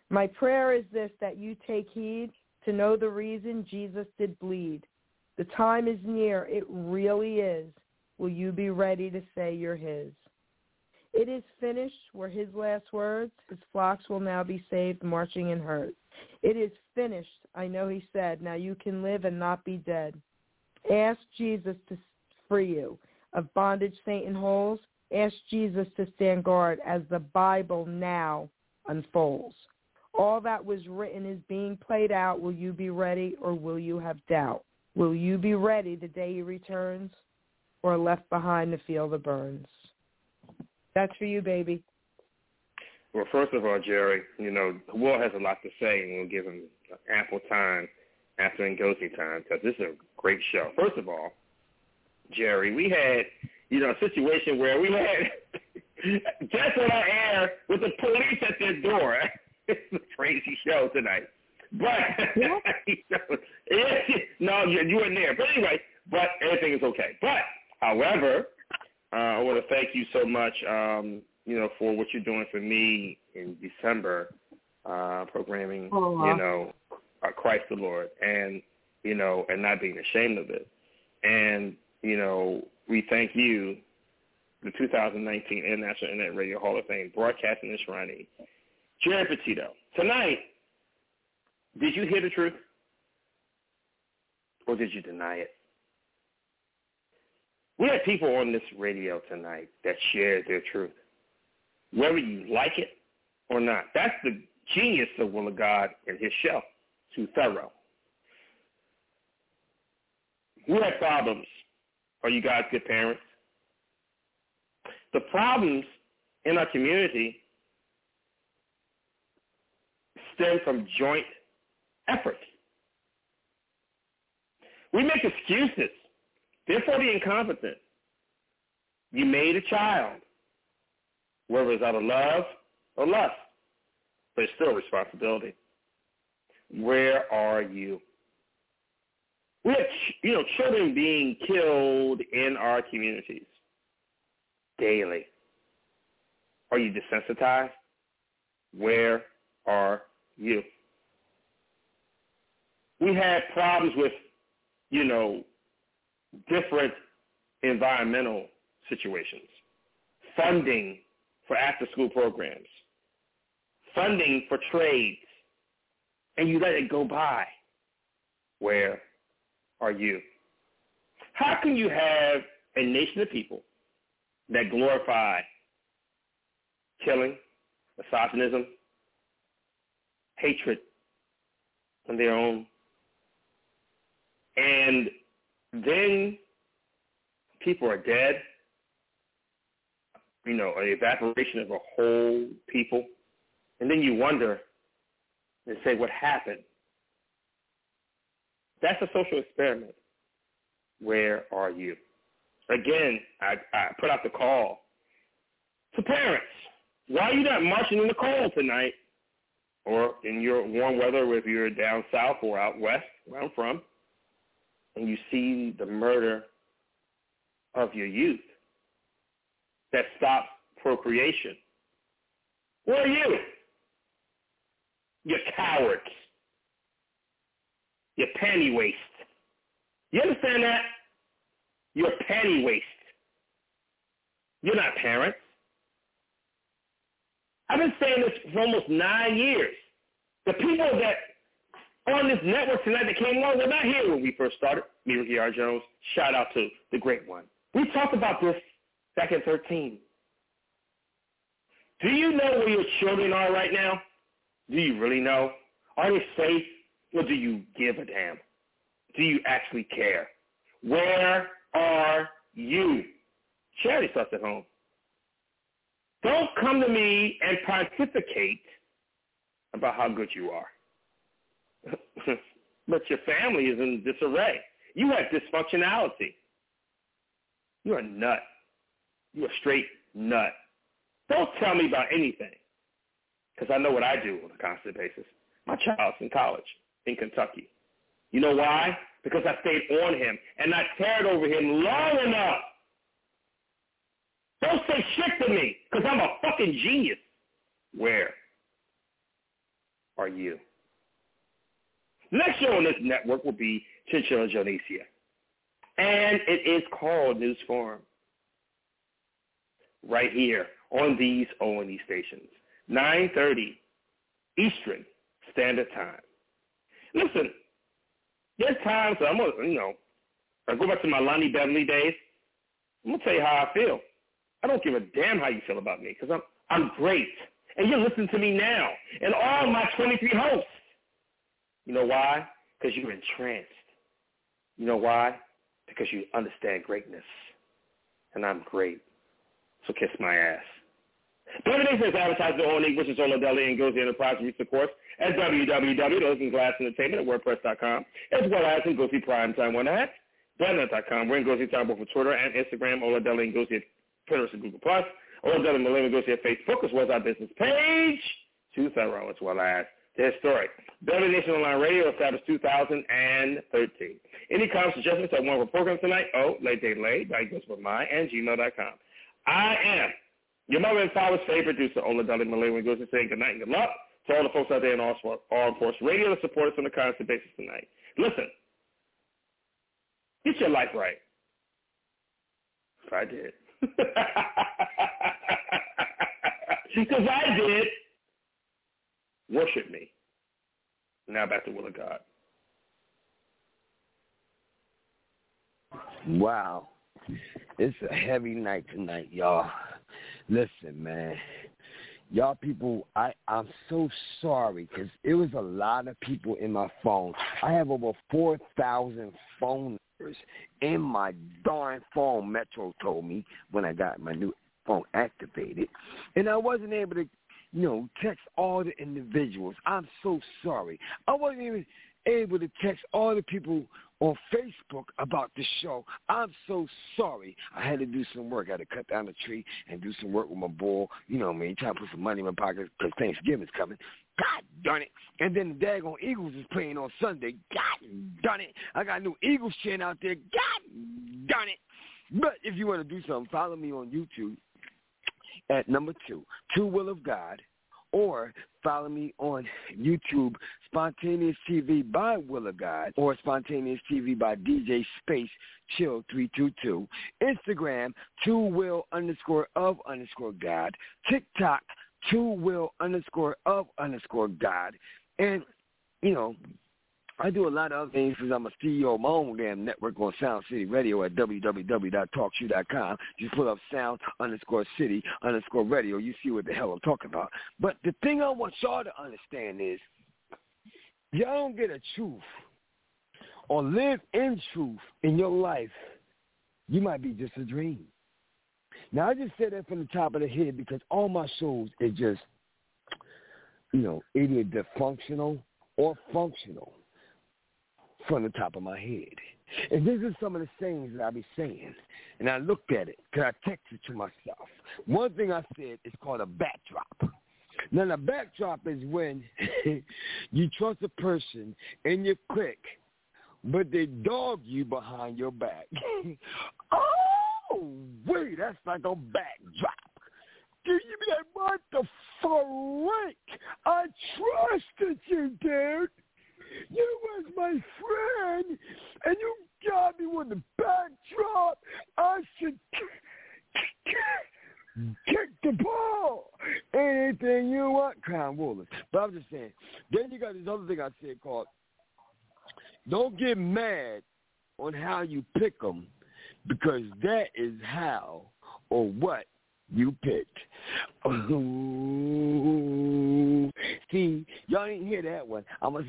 My prayer is this, that you take heed to know the reason Jesus did bleed. The time is near. It really is. Will you be ready to say you're his? It is finished were his last words. His flocks will now be saved, marching in herds. It is finished, I know he said. Now you can live and not be dead. Ask Jesus to free you of bondage Satan holds. Ask Jesus to stand guard as the Bible now unfolds. All that was written is being played out. Will you be ready or will you have doubt? Will you be ready the day he returns or left behind to feel the burns? That's for you, baby. Well, first of all, Jerry, Will has a lot to say, and we'll give him ample time after Ngozi time because this is a great show. First of all, Jerry, we had, a situation where we had just on our air with the police at their door. It's a crazy show tonight. But, no, you weren't there. But anyway, everything is okay. But, however, I want to thank you so much, for what you're doing for me in December, programming, Christ the Lord, and, and not being ashamed of it. And, we thank you, the 2019 International Internet Radio Hall of Fame broadcasting enshrinee, Jerry Petito. Tonight, did you hear the truth? Or did you deny it? We had people on this radio tonight that shared their truth, whether you like it or not. That's the genius of Will of God and his show, too thorough. Who had problems? Are you guys good parents? The problems in our community stem from joint effort. We make excuses. Therefore, the incompetent. You made a child, whether it's out of love or lust, but it's still a responsibility. Where are you? We have, children being killed in our communities daily. Are you desensitized? Where are you? We had problems with, different environmental situations, funding for after-school programs, funding for trades, and you let it go by. Where are you? How can you have a nation of people that glorify killing, misogynism, hatred on their own, and then people are dead, an evaporation of a whole people, and then you wonder and say, what happened? That's a social experiment. Where are you? Again, I put out the call to parents. Why are you not marching in the cold tonight or in your warm weather if you're down south or out west, where I'm from, and you see the murder of your youth that stops procreation? Where are you? You cowards. You panty waste. You understand that? You're panty waste. You're not parents. I've been saying this for almost 9 years. The people that on this network tonight that came on, they're not here when we first started. Me, Ricky R. Jones, shout out to the great one. We talked about this back in 13. Do you know where your children are right now? Do you really know? Are they safe, or do you give a damn? Do you actually care? Where are you? Charity starts at home. Don't come to me and pontificate about how good you are. But your family is in disarray. You have dysfunctionality. You're a nut. You're a straight nut. Don't tell me about anything, because I know what I do on a constant basis. My child's in college in Kentucky. You know why? Because I stayed on him and I cared over him long enough. Don't say shit to me, because I'm a fucking genius. Where are you. Next show on this network will be Chinchilla Jonesia. And it is called News Forum. Right here on these O&E stations. 9:30 Eastern Standard Time. Listen, there's times I'm going to, I go back to my Lonnie Beverly days. I'm going to tell you how I feel. I don't give a damn how you feel about me because I'm great. And you're listening to me now and all my 23 hosts. You know why? Because you're entranced. You know why? Because you understand greatness. And I'm great. So kiss my ass. The everything is advertised on O&E, which is on Deli and Gozi Enterprise, reach the course at www.LookinGlassEntertainment@WordPress.com, as well as in Gozi Primetime 1 at .net.com. We're in Gozi Time both for Twitter and Instagram, Ola Deli and Gozi at Pinterest and Google+, Ola Deli and Malema Gozi at Facebook, as well as our business page, Too Thorough, as well as the historic Deli Nation Online Radio, established 2013. Any comments, suggestions on one of our programs tonight? late@gmail.com. I am your mother and father's favorite producer, Ola Deli Malema Gozi, saying good night and good luck to all the folks out there in All Force Radio that support us on a constant basis tonight. Listen, get your life right. If I did. Because I did. Worship me. Now back to Will of God. Wow. It's a heavy night tonight, y'all. Listen, man. Y'all people, I'm so sorry because it was a lot of people in my phone. I have over 4,000 phone numbers in my darn phone, Metro told me when I got my new phone activated. And I wasn't able to, text all the individuals. I'm so sorry. I wasn't even able to text all the people on Facebook about the show. I'm so sorry. I had to do some work. I had to cut down a tree and do some work with my bull. You know what I mean? Trying to put some money in my pocket because Thanksgiving's coming. God darn it. And then the daggone Eagles is playing on Sunday. God darn it. I got a new Eagles chant out there. God darn it. But if you want to do something, follow me on YouTube at number 2 Will of God, or follow me on YouTube, Spontaneous TV by Will of God, or Spontaneous TV by DJ Space Chill 322. Instagram, 2Will_of_God. TikTok, 2Will_of_God. And, I do a lot of other things because I'm a CEO of my own damn network on Sound City Radio at www.talkshoe.com. Just put up Sound_City_Radio. You see what the hell I'm talking about. But the thing I want y'all to understand is y'all don't get a truth or live in truth in your life. You might be just a dream. Now, I just said that from the top of the head because all my shows is just, either dysfunctional or functional. From the top of my head. And this is some of the sayings that I be saying. And I looked at it because I texted to myself. One thing I said is called a backdrop. Now, the backdrop is when you trust a person and you click, but they dog you behind your back. Oh, wait, that's like a backdrop. You be like, what the frick? I trusted you, dude. You was my friend, and you got me with the backdrop. I should kick the ball. Anything you want, Crown Woolers. But I'm just saying. Then you got this other thing I said called, don't get mad on how you pick them, because that is how or what you picked. Ooh. See, y'all didn't hear that one. I'm going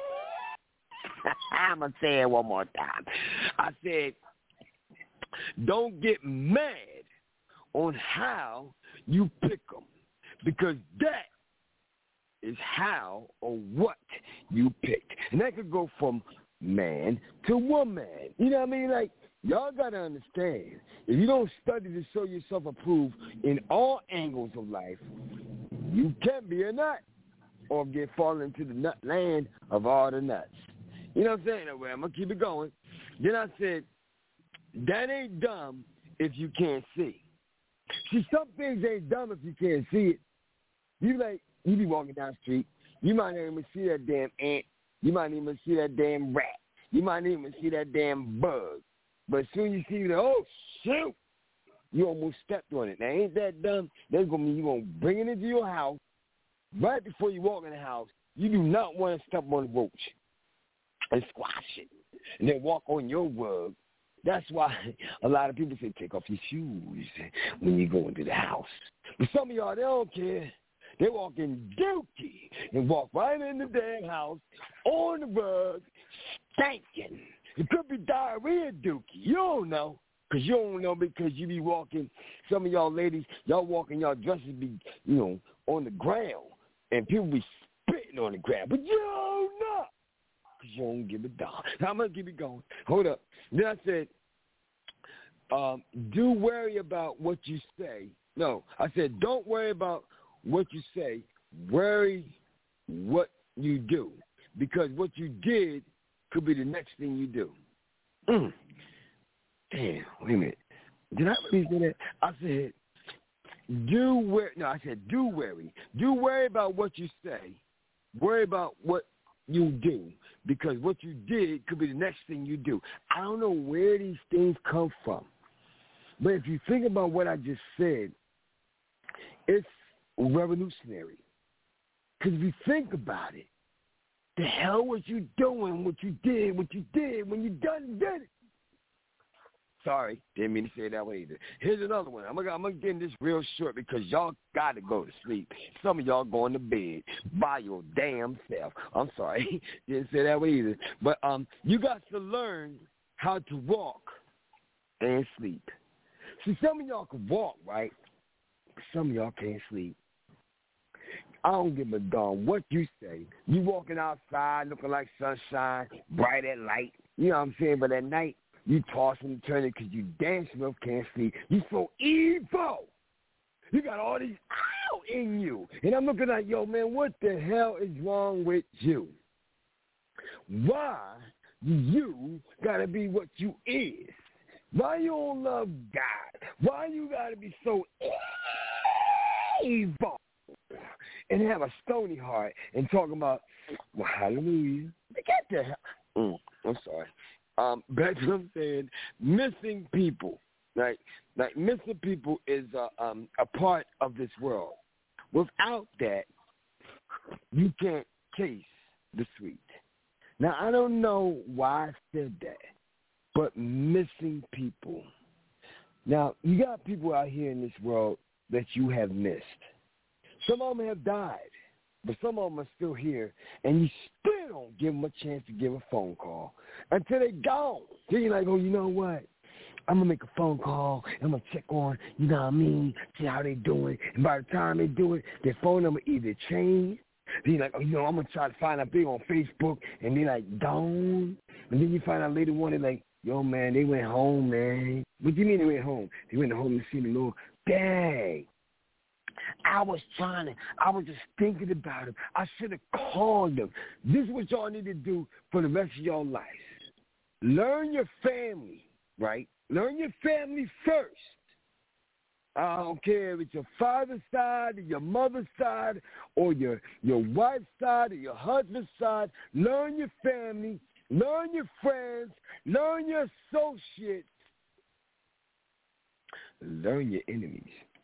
to say it one more time. I said, don't get mad on how you pick them, because that is how or what you picked. And that could go from man to woman. You know what I mean? Like, y'all got to understand, if you don't study to show yourself approved in all angles of life, you can be a nut or fall into the nut land of all the nuts. You know what I'm saying? Anyway, I'm going to keep it going. Then I said, that ain't dumb if you can't see. See, some things ain't dumb if you can't see it. You be walking down the street, You might not even see that damn ant. You might not even see that damn rat. You might not even see that damn bug. But as soon as you see that, oh, shoot, you almost stepped on it. Now, ain't that dumb? That's going to mean you're going to bring it into your house. Right before you walk in the house, you do not want to step on the roach and squash it and then walk on your rug. That's why a lot of people say take off your shoes when you go into the house. But some of y'all, they don't care. They walk in dookie and walk right in the damn house on the rug, stinking. It could be diarrhea dookie. You don't know. Because you don't know because you be walking, some of y'all ladies, y'all walking, y'all dresses be, on the ground. And people be spitting on the ground. But you don't know. Because you don't give a damn. Now, I'm going to keep it going. Hold up. Then I said, do worry about what you say. No, I said, don't worry about what you say. Worry what you do. Because what you did could be the next thing you do. Damn, wait a minute. Did I really say that? I said, do worry. Do worry about what you say. Worry about what you do. Because what you did could be the next thing you do. I don't know where these things come from. But if you think about what I just said, it's revolutionary. Because if you think about it, the hell was you doing, what you did when you done did it? Sorry, didn't mean to say it that way either. Here's another one. I'm gonna get this real short because y'all got to go to sleep. Some of y'all going to bed by your damn self. I'm sorry, didn't say that way either. But you got to learn how to walk and sleep. See, some of y'all can walk, right? Some of y'all can't sleep. I don't give a darn what you say. You walking outside looking like sunshine, bright at light. You know what I'm saying? But at night, you tossing and turning because you dancing up, can't sleep. You so evil. You got all these ow in you. And I'm looking like, yo, man, what the hell is wrong with you? Why you got to be what you is? Why you don't love God? Why you got to be so evil and have a stony heart and talking about, well, hallelujah. Get the hell. I'm sorry. Back to what I'm saying, missing people, right? Like missing people is a part of this world. Without that, you can't taste the sweet. Now, I don't know why I said that, but missing people. Now, you got people out here in this world that you have missed. Some of them have died, but some of them are still here, and you still don't give them a chance to give a phone call until they're gone. Then you're like, oh, you know what? I'm going to make a phone call. I'm going to check on, you know what I mean, see how they doing. And by the time they do it, their phone number either changed. Then you're like, oh, you know, I'm going to try to find out big on Facebook. And they're like, gone. And then you find out later on, they're like, yo, man, they went home, man. What do you mean they went home? They went home to see the Lord. Dang. I was just thinking about him. I should have called him. This is what y'all need to do for the rest of your life. Learn your family, right? Learn your family first. I don't care if it's your father's side or your mother's side or your wife's side or your husband's side. Learn your family. Learn your friends. Learn your associates. Learn your enemies.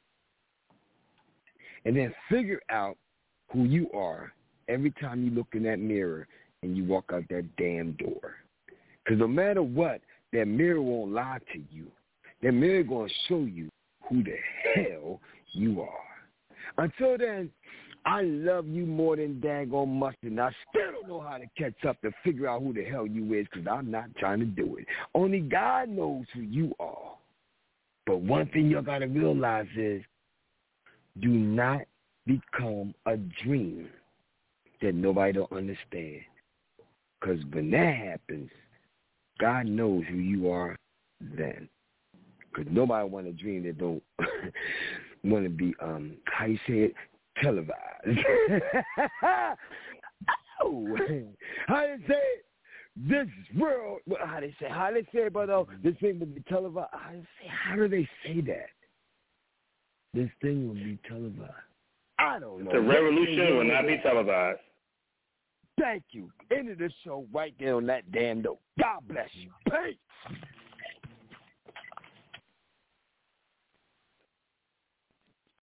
And then figure out who you are every time you look in that mirror and you walk out that damn door. Because no matter what, that mirror won't lie to you. That mirror going to show you who the hell you are. Until then, I love you more than daggone mustard. And I still don't know how to catch up to figure out who the hell you is because I'm not trying to do it. Only God knows who you are. But one thing y'all got to realize is, do not become a dream that nobody don't understand. Because when that happens, God knows who you are then. Because nobody want a dream that don't want to be, how you say it, televised. Oh, how you say it? This world, how they say it, but this thing will be televised. How do they say that? This thing will be televised. I don't know. The revolution will not be televised. Thank you. Ended the show right there on that damn note. God bless you. Peace.